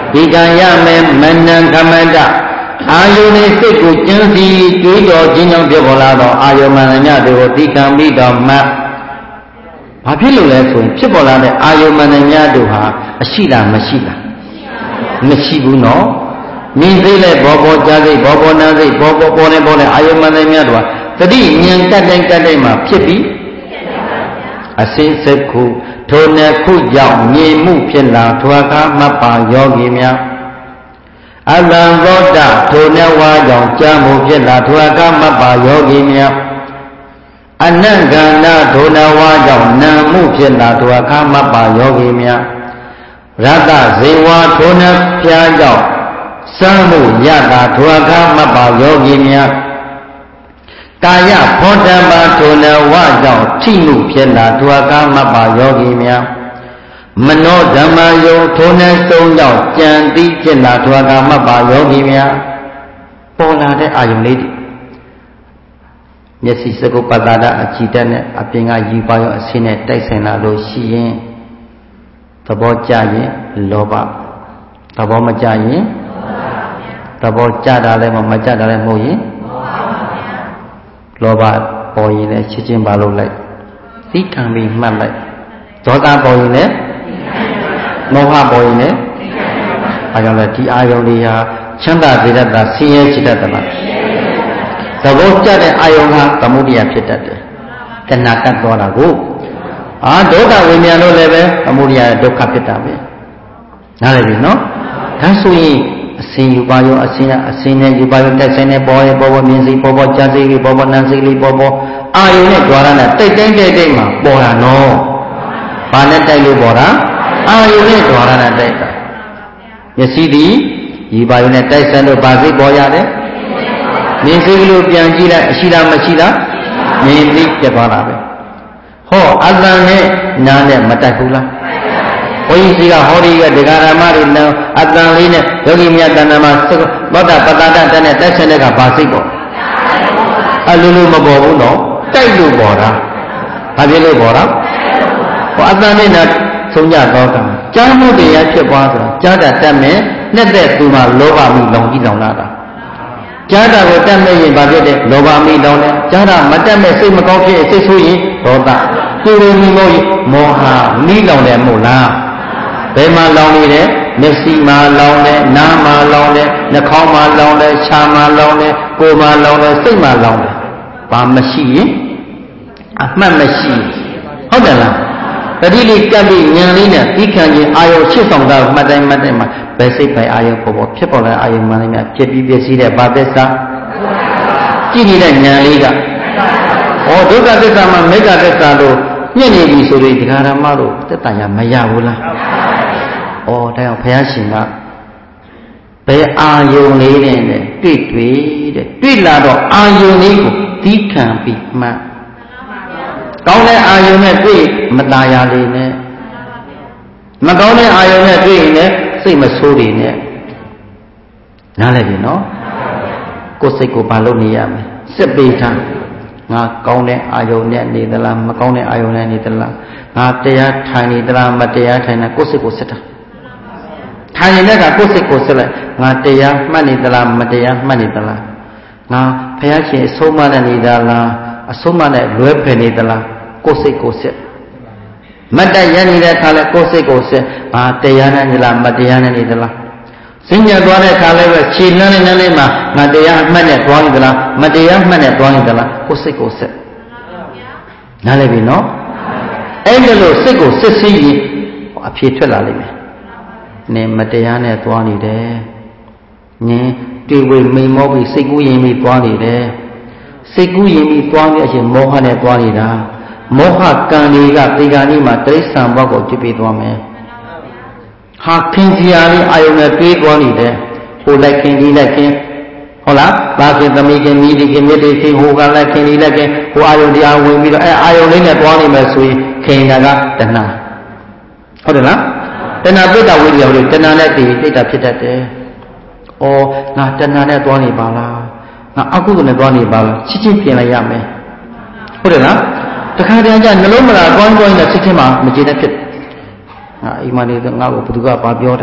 ဒီကံရမယ်မနံကမန္တအာယုန်နဲ့စိတ်ကိုကျမ်းစီတွေးတော်ခြင်းကြောင့်ဖြစ်ပေါ်လာတော့အာယုန်မှန်သမျှတွေကိုဒီကံပြီးတော့မှဘာဖြစ်လို့လဲဆိုရင်ဖြစ်ပေါ်လာတဲ့အာယုန်မှန်သမျှတို့ဟာအရှိလားမရှိလားမရှိဘူးနော်မြင်သိလဲဘောဘောကြားသိဘောဘောနာသိဘောဘောပေါ်နေပေါ်နေအာယုန်မှန်သမျှတို့ဟာတတိဉာဏ်တတ်တိုင်းတတ်တိုင်းမှာဖြစ်ပြီးအစင်းစက်ခုထိုနှစ်ခုကြောင့်မြင်မှုဖြစ်လာထွာကားမှတ်ပါယောဂီများအလံသောတထိုနှစ်ဝါကြောင့်ကြားမှုဖြစ်လာထွာကားမှတ်ပါယောဂီများအနန္ကန္တထိုနှစ်ဝါကြောင့်နာမှုဖြစ်လာထွာကားမှတ်ပါယောဂီများရတဇေဝထိုနှစ်ဖြာကြောင့်စမ်းမှုရတာထွာကားမှတ်ပါယောဂီများကာယဖောဓမ္မာထိုနဝကြောင့်ထိမှုဖြစ်လာဒွါကာမပ္ပယောဂီများမနောဓမ္မယုံထိုနသုံးကြောင့်ကြံတိဖြစ်လာဒွါကာမပ္ပယောဂီများပေါ်လာတဲ့အာယုန်လေးတွေမျက်စိစကုပ္ပတ္တအကြည်တက်နဲ့အပြင်ကယူပါရောအစင်းနဲ့တိုက်ဆိုင်လာလို့ရှိရင်သဘောကျရင်လောဘသဘောမကျရင်သဘောကျတာလည်းမကျတာလည်းမဟုတ်ရင်လောဘပေါ်ရင်လည်းချစ်ချင်းပါလို့လိုက်သိခံပြီးမှတ်လိုက်ဒေါသပေါ်ရင်လည်းမောဟပေါ်ရင်လည်းအဲကြောင့်လည်းဒီအာယုန်တွေဟာချမ်းသာစေတတ်တာဆင်းရဲစေတတ်တယ်လားသဘောကျတဲ့အာယုန်ဟာသမုဒိယဖြစ်တတ်တယ်တဏှာကတ်သွားတာကိုအာဒုက္ခဝိညာဉ်လို့လည်းပဲသမုဒိယဒုက္ခဖြစ်တာပဲနားလည်ပြီနော်ဒါဆိုရင်အစင်ယူပါရောအစင်ကအစင်နဲ့ယူပါရောတက်ဆိုင်နဲ့ပေါ်ရပေါ်ပေါ်မြင်စိပေါ်ပေါ်ကြားစိလေးပေါ်ပေါ်နားစိလေးပေါ်ပေါ်အာယုန်နဲ့ကြွားရတဲ့တိတ်တိတ်တိတ်တိတ်မှာပေါ်တာနော်ဘာနဲ့တိုက်လို့ပေါ်တာအာယုန်နဲ့ကြွားရတဲ့တိုက်တာမျက်စိသည်ယူပါရောနဲ့တိုက်ဆိုင်လို့ဘာစိပေါ်ရတယ်မြင်စိလို့ပြန်ကြည့်လိုက်အရှိလားမရှိလားမြင်ပြီးပြသွားတာပဲဟောအတန်နဲ့နားနဲ့မတိုက်ဘူးလားဘုန်းကြီးကြီးကဟောဒီကဒကာရမတွေလည်းအတန်လေးနဲ့ယောဂီမြတ်တဏ္ဍမှာသောတာပတ္တတတနဲ့တက်ဆင်းတဲ့ကဘာစိတ်ပေါ့အလိုလိုမပေါ်ဘူးနော်တိုက်လို့ပေါ်တာဘာဖြစ်လို့ပေါ်တာဟောအတန်နဲ့နာဆုံးကြတော့တာကြားမှုတရားဖြစ်သွားဆိုတာကြားတာတတ်မယ်နဲ့တဲ့သူမှာလောဘမိလောင်ကြည့်လောင်လာတာကြားတာကိုတတ်မဲ့ရင်ဘာဖြစ်လဲလောဘမိလောင်တယ်ကြားတာမတတ်မဲ့စိတ်မကောင်းဖြစ်စိတ်ဆိုးရင်ဒေါသသူလိုမိမို့မောဟမိလောင်တယ်မို့လားဘယ်မှာလောင်နေတယ်မျက်စိမှာလောင်တယ်နားမှာလောင်တယ်နှာခေါင်းမှာလောင်တယ်ခြာမှာလောင်တယ်ကိုယ်မှာလောင်တယ်စိတ်မှာလောင်တယ်ဘာမရှိရင်အမှတ်မရှိဟုတ်တယ်လားတတိလေးကပ်ပြီးဉာဏ်လေးနဲ့သိခံခြင်းအာယုံရှစ်ဆောင်တာမှတ်တိုင်းမှတ်တိုင်းမှာဘယ်စိတ်ပဲအာယုံပေါ်ပေါ်ဖြစ်ပေါ်လာအာယုံမှန်တယ်များဖြစ်ပြီးပြည့်စည်တဲ့ဘာသစ္စာကြည့်နေတဲ့ဉာဏ်လေးကဩဒုက္ခသစ္စာမှာမေဃသစ္စာလို့ညှင့်နေပြီဆိုပြီးဒကာရမတို့သက်တန်ရမရဘူးလားဩဒါကြောင့်ဘုရားရှင်ကဘယ်အာယုံလေးနဲ့တွေ့တွေ့တဲ့တွေ့လာတော့အာယုံလေးကိုသီးခံပြီးမှတ်ကောင်းတဲ့အာယုံနဲ့တွေ့မตายရလေးနဲ့မကောင်းတဲ့အာယုံနဲ့တွေ့ရင်လည်းစိတ်မဆိုးတွေနဲ့နားလည်ပြီနော်ကိုယ်စိတ်ကိုဘာလုပ်နေရမလဲစစ်ပေးထားငါကောင်းတဲ့အာယုံနဲ့နေသလားမကောင်းတဲ့အာယုံနဲ့နေသလားငါတရားထိုင်နေသလားမတရားထိုင်တာကိုယ်စိတ်ကိုစစ်တာထိုင်နေတဲ့ကကိုယ်စိတ်ကိုစစ်လိုက်ငါတရားမှတ်နေသလားမတရားမှတ်နေသလားငါဘုရားရှင်အဆုံးမနဲ့နေသလားအဆုံးမနဲ့လွဲဖယ်နေသလားကိုယ်စိတ်ကိုစစ်မတ်တရနေတဲ့ခါလဲကိုယ်စိတ်ကိုစစ်ငါတရားနဲ့နေလားမတရားနဲ့နေသလားစဉ္ညာသွားတဲ့ခါလဲပဲခြေလန်းနေနေမှာငါတရားမှတ်နဲ့သွားနေသလားမတရားမှတ်နဲ့သွားနေသလားကိုယ်စိတ်ကိုစစ်နားလည်ပြီနော်အဲ့ဒါလို့စိတ်ကိုစစ်စီးရင်အဖြေထွက်လာလိမ့်မယ်နင်မတရားနဲ့သွားနေတယ်နင်တွေ့ဝေမိန်မောပြီးစိတ်ကူးရင်ပြီးသွားနေတယ်စိတ်ကူးရင်ပြီးသွားပြီးအရှင်မောဟနဲ့သွားနေတာမောဟကံတွေကတေဂာနိမှာတိရစ္ဆာန်ဘဝကိုကြည့်ပြီးသွားမယ်ဟာခင်ကြီးအားလေးအာယုံနဲ့တွေးသွားနေတယ်ဟိုလိုက်ခင်ဒီလိုက်ခင်ဟုတ်လားဘာခင်သမီးခင်မိဒီခင်မြစ်ဒီခင်ဟိုကလိုက်ခင်ဒီလိုက်ခင်ဟိုအာယုံတရားဝင်ပြီးတော့အဲအာယုံလေးနဲ့သွားနေမယ်ဆိုရင်ခင်တာကတဏှာဟုတ်တယ်လားတဏှာပိတ္တဝိရိယတွေတဏှာနဲ့တည်ပိတ္တဖြစ်တတ်တယ်။အော်ငါတဏှာနဲ့သွားနေပါလား။ငါအကုသိုလ်နဲ့သွားနေပါလား။ချစ်ချင်းပြင်လိုက်ရမယ်။ဟုတ်တယ်လား။တခါတည်းကျနှလုံးမလားကောင်းကောင်းနဲ့စိတ်ထဲမှာမကျေနပ်ဖြစ်။ငါအိမ်မနေငါ့ကိုဘယ်သူကဘာပြောတာ။င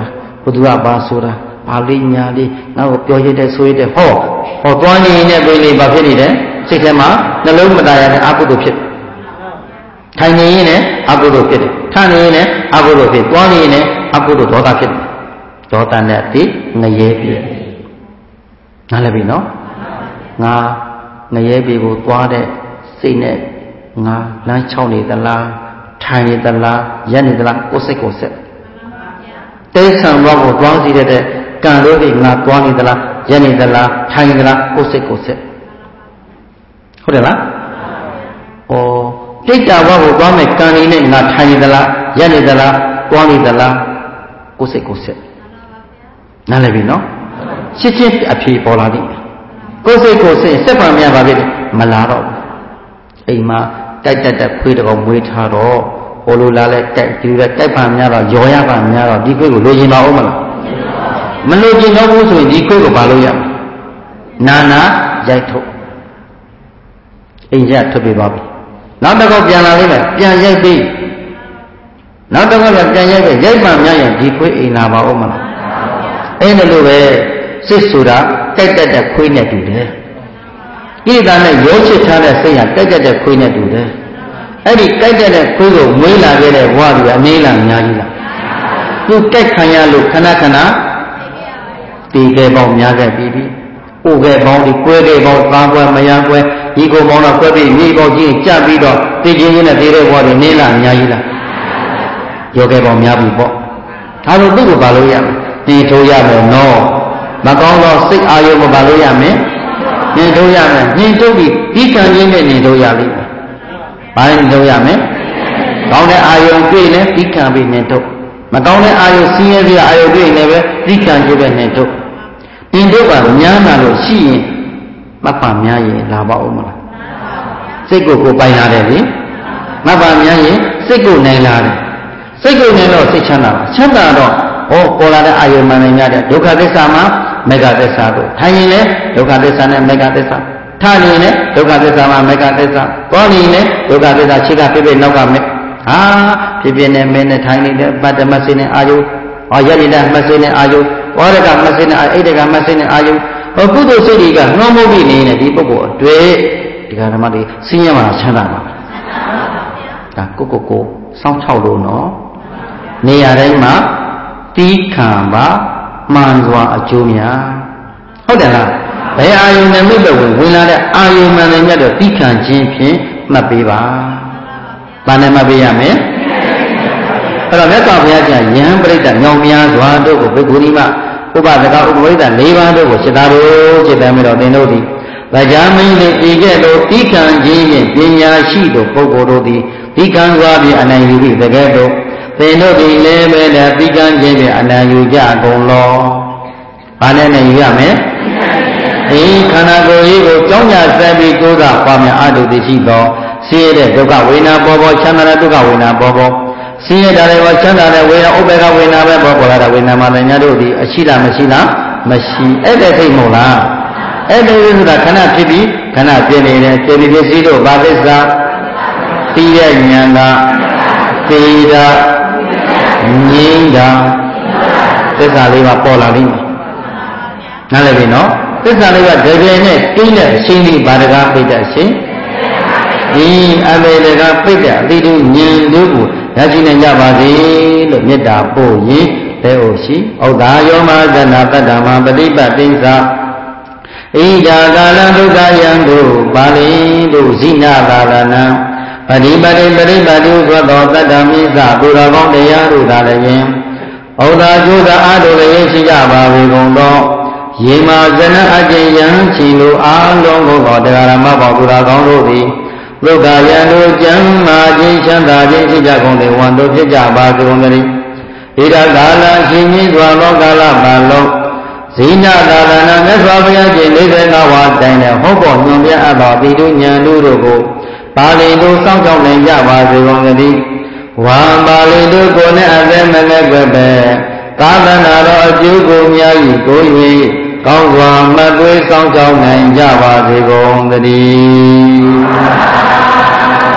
ဘုရားဘာဆိုတာဘာလေးညာလေးငါ့ကိုပြောရတဲ့ဆိုရတဲ့ဟောဟောသွားနေနေပဲလေဘာဖြစ်နေတယ်စိတ်ထဲမှာနှလုံးမသားရတဲ့အကုသိုလ်ဖြစ်ထိုင်နေရင်လည်းအကုသိုလ်ဖြစ်တယ်ထနေရင်လည်းအကုသိုလ်ဖြစ်သွားနေရင်လည်းအကုသိုလ်ဒေါသဖြစ်တယ်ဒေါသနဲ့ဒီငရဲပြီနားလည်ပြီနော်ငါငရဲပြီကိုသွားတဲ့စိတ်နဲ့ငါလမ်းချောင်းနေသလားထိုင်နေသလားရက်နေသလားကိုယ်စိတ်ကိုဆက်တိဋ္ဌံဘောကိုသွားစီတဲ့ကံလို့ဒီငါသွားနေသလားရက်နေသလားထိုင်နေသလားကိုယ်စိတ်ကိုဆက်ဟုတ်တယ်လားဩတိဋ္ဌာဘောကိုသွားမယ်ကံနေနဲ့ငါထိုင်နေသလားရက်နေသလားသွားနေသလားကိုယ်စိတ်ကိုဆက်နားလည်ပြီနော်ရှင်းရှင်းအဖြေပေါ်လာပြီကိုယ်စိတ်ကိုဆက်ဆက်ပါများပါပြီမလာတော့အိမ်မှာတိုက်တက်တက်ခွေးတကောင်မွေးထားတော့ဟိုလိုလာလဲတိုက်ဒီလိုတိုက်ပါများတော့ရော်ရပါများတော့ဒီခွေးကိုလိုချင်ပါဦးမလားမလိုချင်တော့ဘူးဆိုရင်ဒီခွေးကိုဘာလို့ရမလဲနာနာရိုက်ထုတ်အိမ်ရထွက်ပြေးသွားပြီနောက်တစ်ခေါက်ပြန်လာလိမ့်မယ်ပြန်ရိုက်ပြီးနောက်တစ်ခေါက်ကပြန်ရိုက်ပဲရိုက်ပါများရင်ဒီခွေးအိမ်လာပါဦးမလားအဲ့ဒါလိုပဲစိတ်ဆိုတာတိုက်တက်တက်ခွေးနဲ့တူတယ်ဣဒာနဲ့ရောချစ်ထားတဲ့စိတ်ဟာတိုက်တက်တဲ့ခွေးနဲ့တူတယ်အဲ့ဒီတိုက်တက်တဲ့ခွေးကိုမွေးလာခဲ့တဲ့ဘဝကြီးအမေးလားအများကြီးလားသူတိုက်ခံရလို့ခဏခဏတည်ခဲ့ပေါင်းများခဲ့ပြီးပြီအိုခဲ့ပေါင်းဒီကွဲခဲ့ပေါင်းသားကွဲမယံကွဲဒီကိုပေါင်းတော့ကွဲပြီးမိပေါင်းကြီးကြပြီးတော့တည်ခြင်းချင်းနဲ့တည်တဲ့ဘဝတွေနေလားအများကြီးလားရောခဲ့ပေါင်းများပြီပေါ့ဒါလို့သူ့ကိုဘာလို့ရမလဲတည်ထိုးရမယ်နော်မကောင်းသောစိတ်အာယုံကိုဘာလို့ရမလဲညင်ထုတ်ရမယ်ညင်ထုတ်ပြီးဒီကံကြီးနဲ့ညင်ထုတ်ရလိမ့်မယ်ဘာလဲညင်ထုတ်ရမယ်ကောင်းတဲ့အာယုံတွေ့နေဒီကံပြီးညင်ထုတ်မကောင်းတဲ့အာယုံစီးရဲပြီးအာယုံတွေ့နေပဲဒီကံကြီးပဲညင်ထုတ်ညင်ထုတ်ကများလာလို့ရှိရင်မပ္ပများရင်လာပါဦးမလားစိတ်ကိုကိုပိုင်လာတယ်လေမပ္ပများရင်စိတ်ကိုနိုင်လာတယ်စိတ်ကိုနိုင်တော့စိတ်ချမ်းသာချမ်းသာတော့ဟောပေါ်လာတဲ့အာယုံမှန်နေရတဲ့ဒုက္ခသစ္စာမှာမေဃသစ္စာကိုထိုင်ရင်လည်းဒုက္ခသစ္စာနဲ့မေဃသစ္စာထားနေလည်းဒုက္ခသစ္စာမှာမေဃသစ္စာသွားနေလည်းဒုက္ခသစ္စာခြေကပြည့်ပြည့်နောက်ကမဲ့ဟာပြည့်ပြည့်နဲ့မင်းနဲ့ထိုင်နေတဲ့ပတ္တမစိနဲ့အာယုဟောရည်တဲ့မစိနဲ့အာယုဝရကမစိနဲ့အိဒကမစိနဲ့အာယုဟောကုသိုလ်စိတ်တွေကနှောမှုပြီးနေတဲ့ဒီပုဂ္ဂိုလ်အတွေ့ဒီကဓမ္မတွေဆင်းရဲမှာချမ်းသာပါဒါကိုကိုကိုစောင့်ချောက်လို့နော်နေရာတိုင်းမှာတီးခံပါမှန်စွာအကျိုးများဟုတ်တယ်လားဘယ်အာယုန်နဲ့မိဘဝင်ဝင်လာတဲ့အာယုန်မှန်တယ်မြတ်တော့တိခံခြင်းဖြင့်မှတ်ပေးပါဘာနဲ့မှတ်ပေးရမလဲအဲ့တော့မြတ်စွာဘုရားကျယဟန်ပရိသတ်ညောင်များစွာတို့ကိုဘိက္ခုနီမဥပဒကဥပပရိသတ်၄ပါးတို့ကိုစိတ္တတို့စိတ္တမေတော်သင်တို့သည်ဗကြမင်းသည်ဤကဲ့သို့တိခံခြင်းဖြင့်ပညာရှိသောပုဂ္ဂိုလ်တို့သည်တိခံစွာဖြင့်အနိုင်ယူပြီးတကယ်တော့သင်တို့ဒီလည်းပဲတဲ့တိကံခြင်းဖြင့်အနံယူကြကုန်လောဘာနဲ့နဲ့ယူရမယ်ဒီခန္ဓာကိုယ်ကြီးကိုကြောင်းကြဆက်ပြီးကိုးစားပွားများအတုသိရှိသောဆင်းရဲတဲ့ဒုက္ခဝေဒနာပေါ်ပေါ်ချမ်းသာတဲ့ဒုက္ခဝေဒနာပေါ်ပေါ်ဆင်းရဲတာတွေပေါ်ချမ်းသာတဲ့ဝေဒနာဥပ္ပေက္ခဝေဒနာပဲပေါ်ပေါ်လာတဲ့ဝေဒနာမှာလည်းညာတို့ဒီအရှိလားမရှိလားမရှိအဲ့တဲ့သိမဟုတ်လားအဲ့ဒီဆိုတာခဏဖြစ်ပြီးခဏပြည့်နေတယ်ပြည့်ပြီးပြည့်စည်လို့ဘာသစ္စာသိရဲ့ဉာဏ်ကသိတာငြိမ်းတာသစ္စာလေးပါပေါ်လာလိမ့်မယ်နားလည်ပြီနော်သစ္စာလေးကတကယ်နဲ့ကိန်းတဲ့အရှင်းလေးဘာတကားပိတ်တဲ့အရှင်းဒီအမေတကားပိတ်တဲ့အတိတုဉာဏ်တို့ကိုရရှိနိုင်ကြပါစေလို့မေတ္တာပို့ရင်လဲအိုရှိဩဒါယောမသနာတတ္တမပฏิပတ်ပိသဣဒာကာလဒုက္ခယံတို့ပါဠိတို့ဇိနာကာလနံပฏิပတိပရိပတ်တိဥသောတတ္တမိသပုရကောင်းတရားတို့သာလည်းဩဒါကျိုးသာအားတို့လည်းရှိကြပါပေကုန်သောယေမဇနအကျဉ်ယံချီလိုအားလုံးကိုတော်တရားဓမ္မပေါပုရကောင်းတို့သည်ဒုက္ခယံတို့ကျမ်းမာခြင်းချမ်းသာခြင်းရှိကြကုန်တဲ့ဝန်တို့ဖြစ်ကြပါကုန်သတည်းဣဒကာလရှင်ကြီးစွာသောကာလပတ်လုံးဇိနာကာလနာမြတ်စွာဘုရားရှင်လေးတဲ့ဝါတိုင်တဲ့ဟောပေါ်ညွန်ပြအပ်သောတိတုဉာဏ်တို့ကိုပါဠိတို့စောင့်ကြောက်နိုင်ကြပါစေကုန်သတည်းဝါပါဠိတို့ကိုနဲ့အသက်မနဲ့ွယ်ပဲသာသနာတော်အကျိုးကိုများ၏ကို၍ကောင်းစွာမှတ်သွေးစောင့်ကြောက်နိုင်ကြပါစေကုန်သတည်း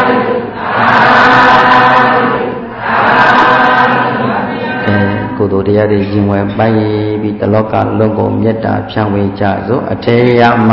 ကုသိုလ်တရားတရားတွေရင်ဝယ်ပိုင်ပြီးတလောကလုံးကိုမေတ္တာဖြန့်ဝေကြစို့အထေယမ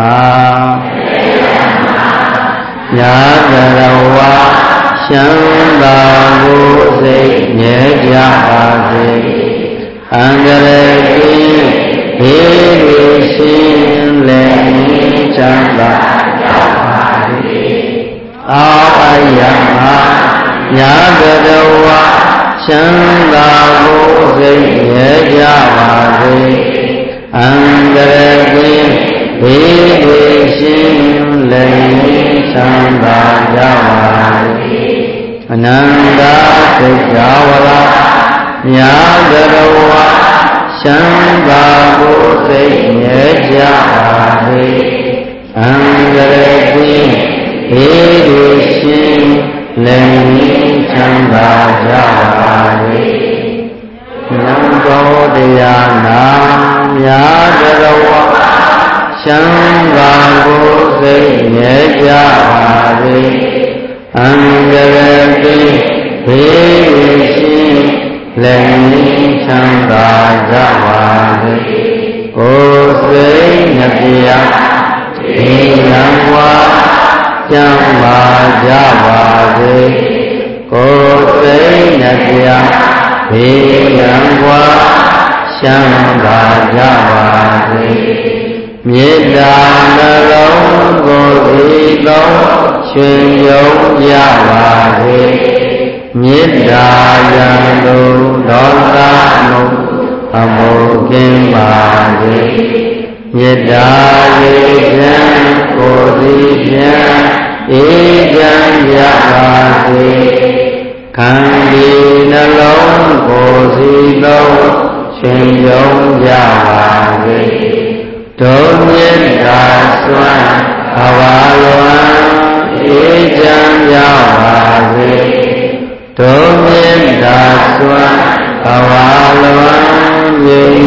ညာတရဝရှမ်းသာကိုစိတ်မြဲကြပါစေအန္တရာယ်ကင်းဘေးတွေရှင်းလည်ချမ်းသာကြပါစေအာယမညာတရဝရှမ်းသာကိုစိတ်မြဲကြပါစေအန္တရာယ်ကင်းဘေးတွေရှင်းလည်ချမ်းသာကြပါစေအနန္တသိက္ခာဝရညာတရဝရှမ်းသာကိုစိတ်မြဲကြပါစေအန္တရာယ်ကင်းဘေးတွေရှင်းလည်ချမ်းသာကြပါစေနံတော်တရားနာမြာတရဝရှမ်းသာကိုစိတ်မြဲကြပါစေအန္တရာယ်ကင်းဘေးတွေရှင်းလည်ချမ်းသာကြပါစေကိုယ်စိတ်နှပြဒီလံဝါကျမ်းပါကြပါစေကိုယ်စိတ်နှပြဒီလံဝါချမ်းသာကြပါစေမေတ္တာနှလုံးကိုယ်စီသောရှင်ယုံကြပါစေမေတ္တာရံတို့ဒေါသမှုအမှုကင်းပါစေမေတ္တာရေချမ်းကိုယ်စီချမ်းအေးချမ်းကြပါစေခန္ဒီနှလုံးကိုယ်စီသောရှင်ယုံကြပါစေဒုမေတ္တာစွမ်းဘဝလွန်အေးချမ်းကြပါစေဒုမေတ္တာစွမ်းဘဝလွန်ငြိမ်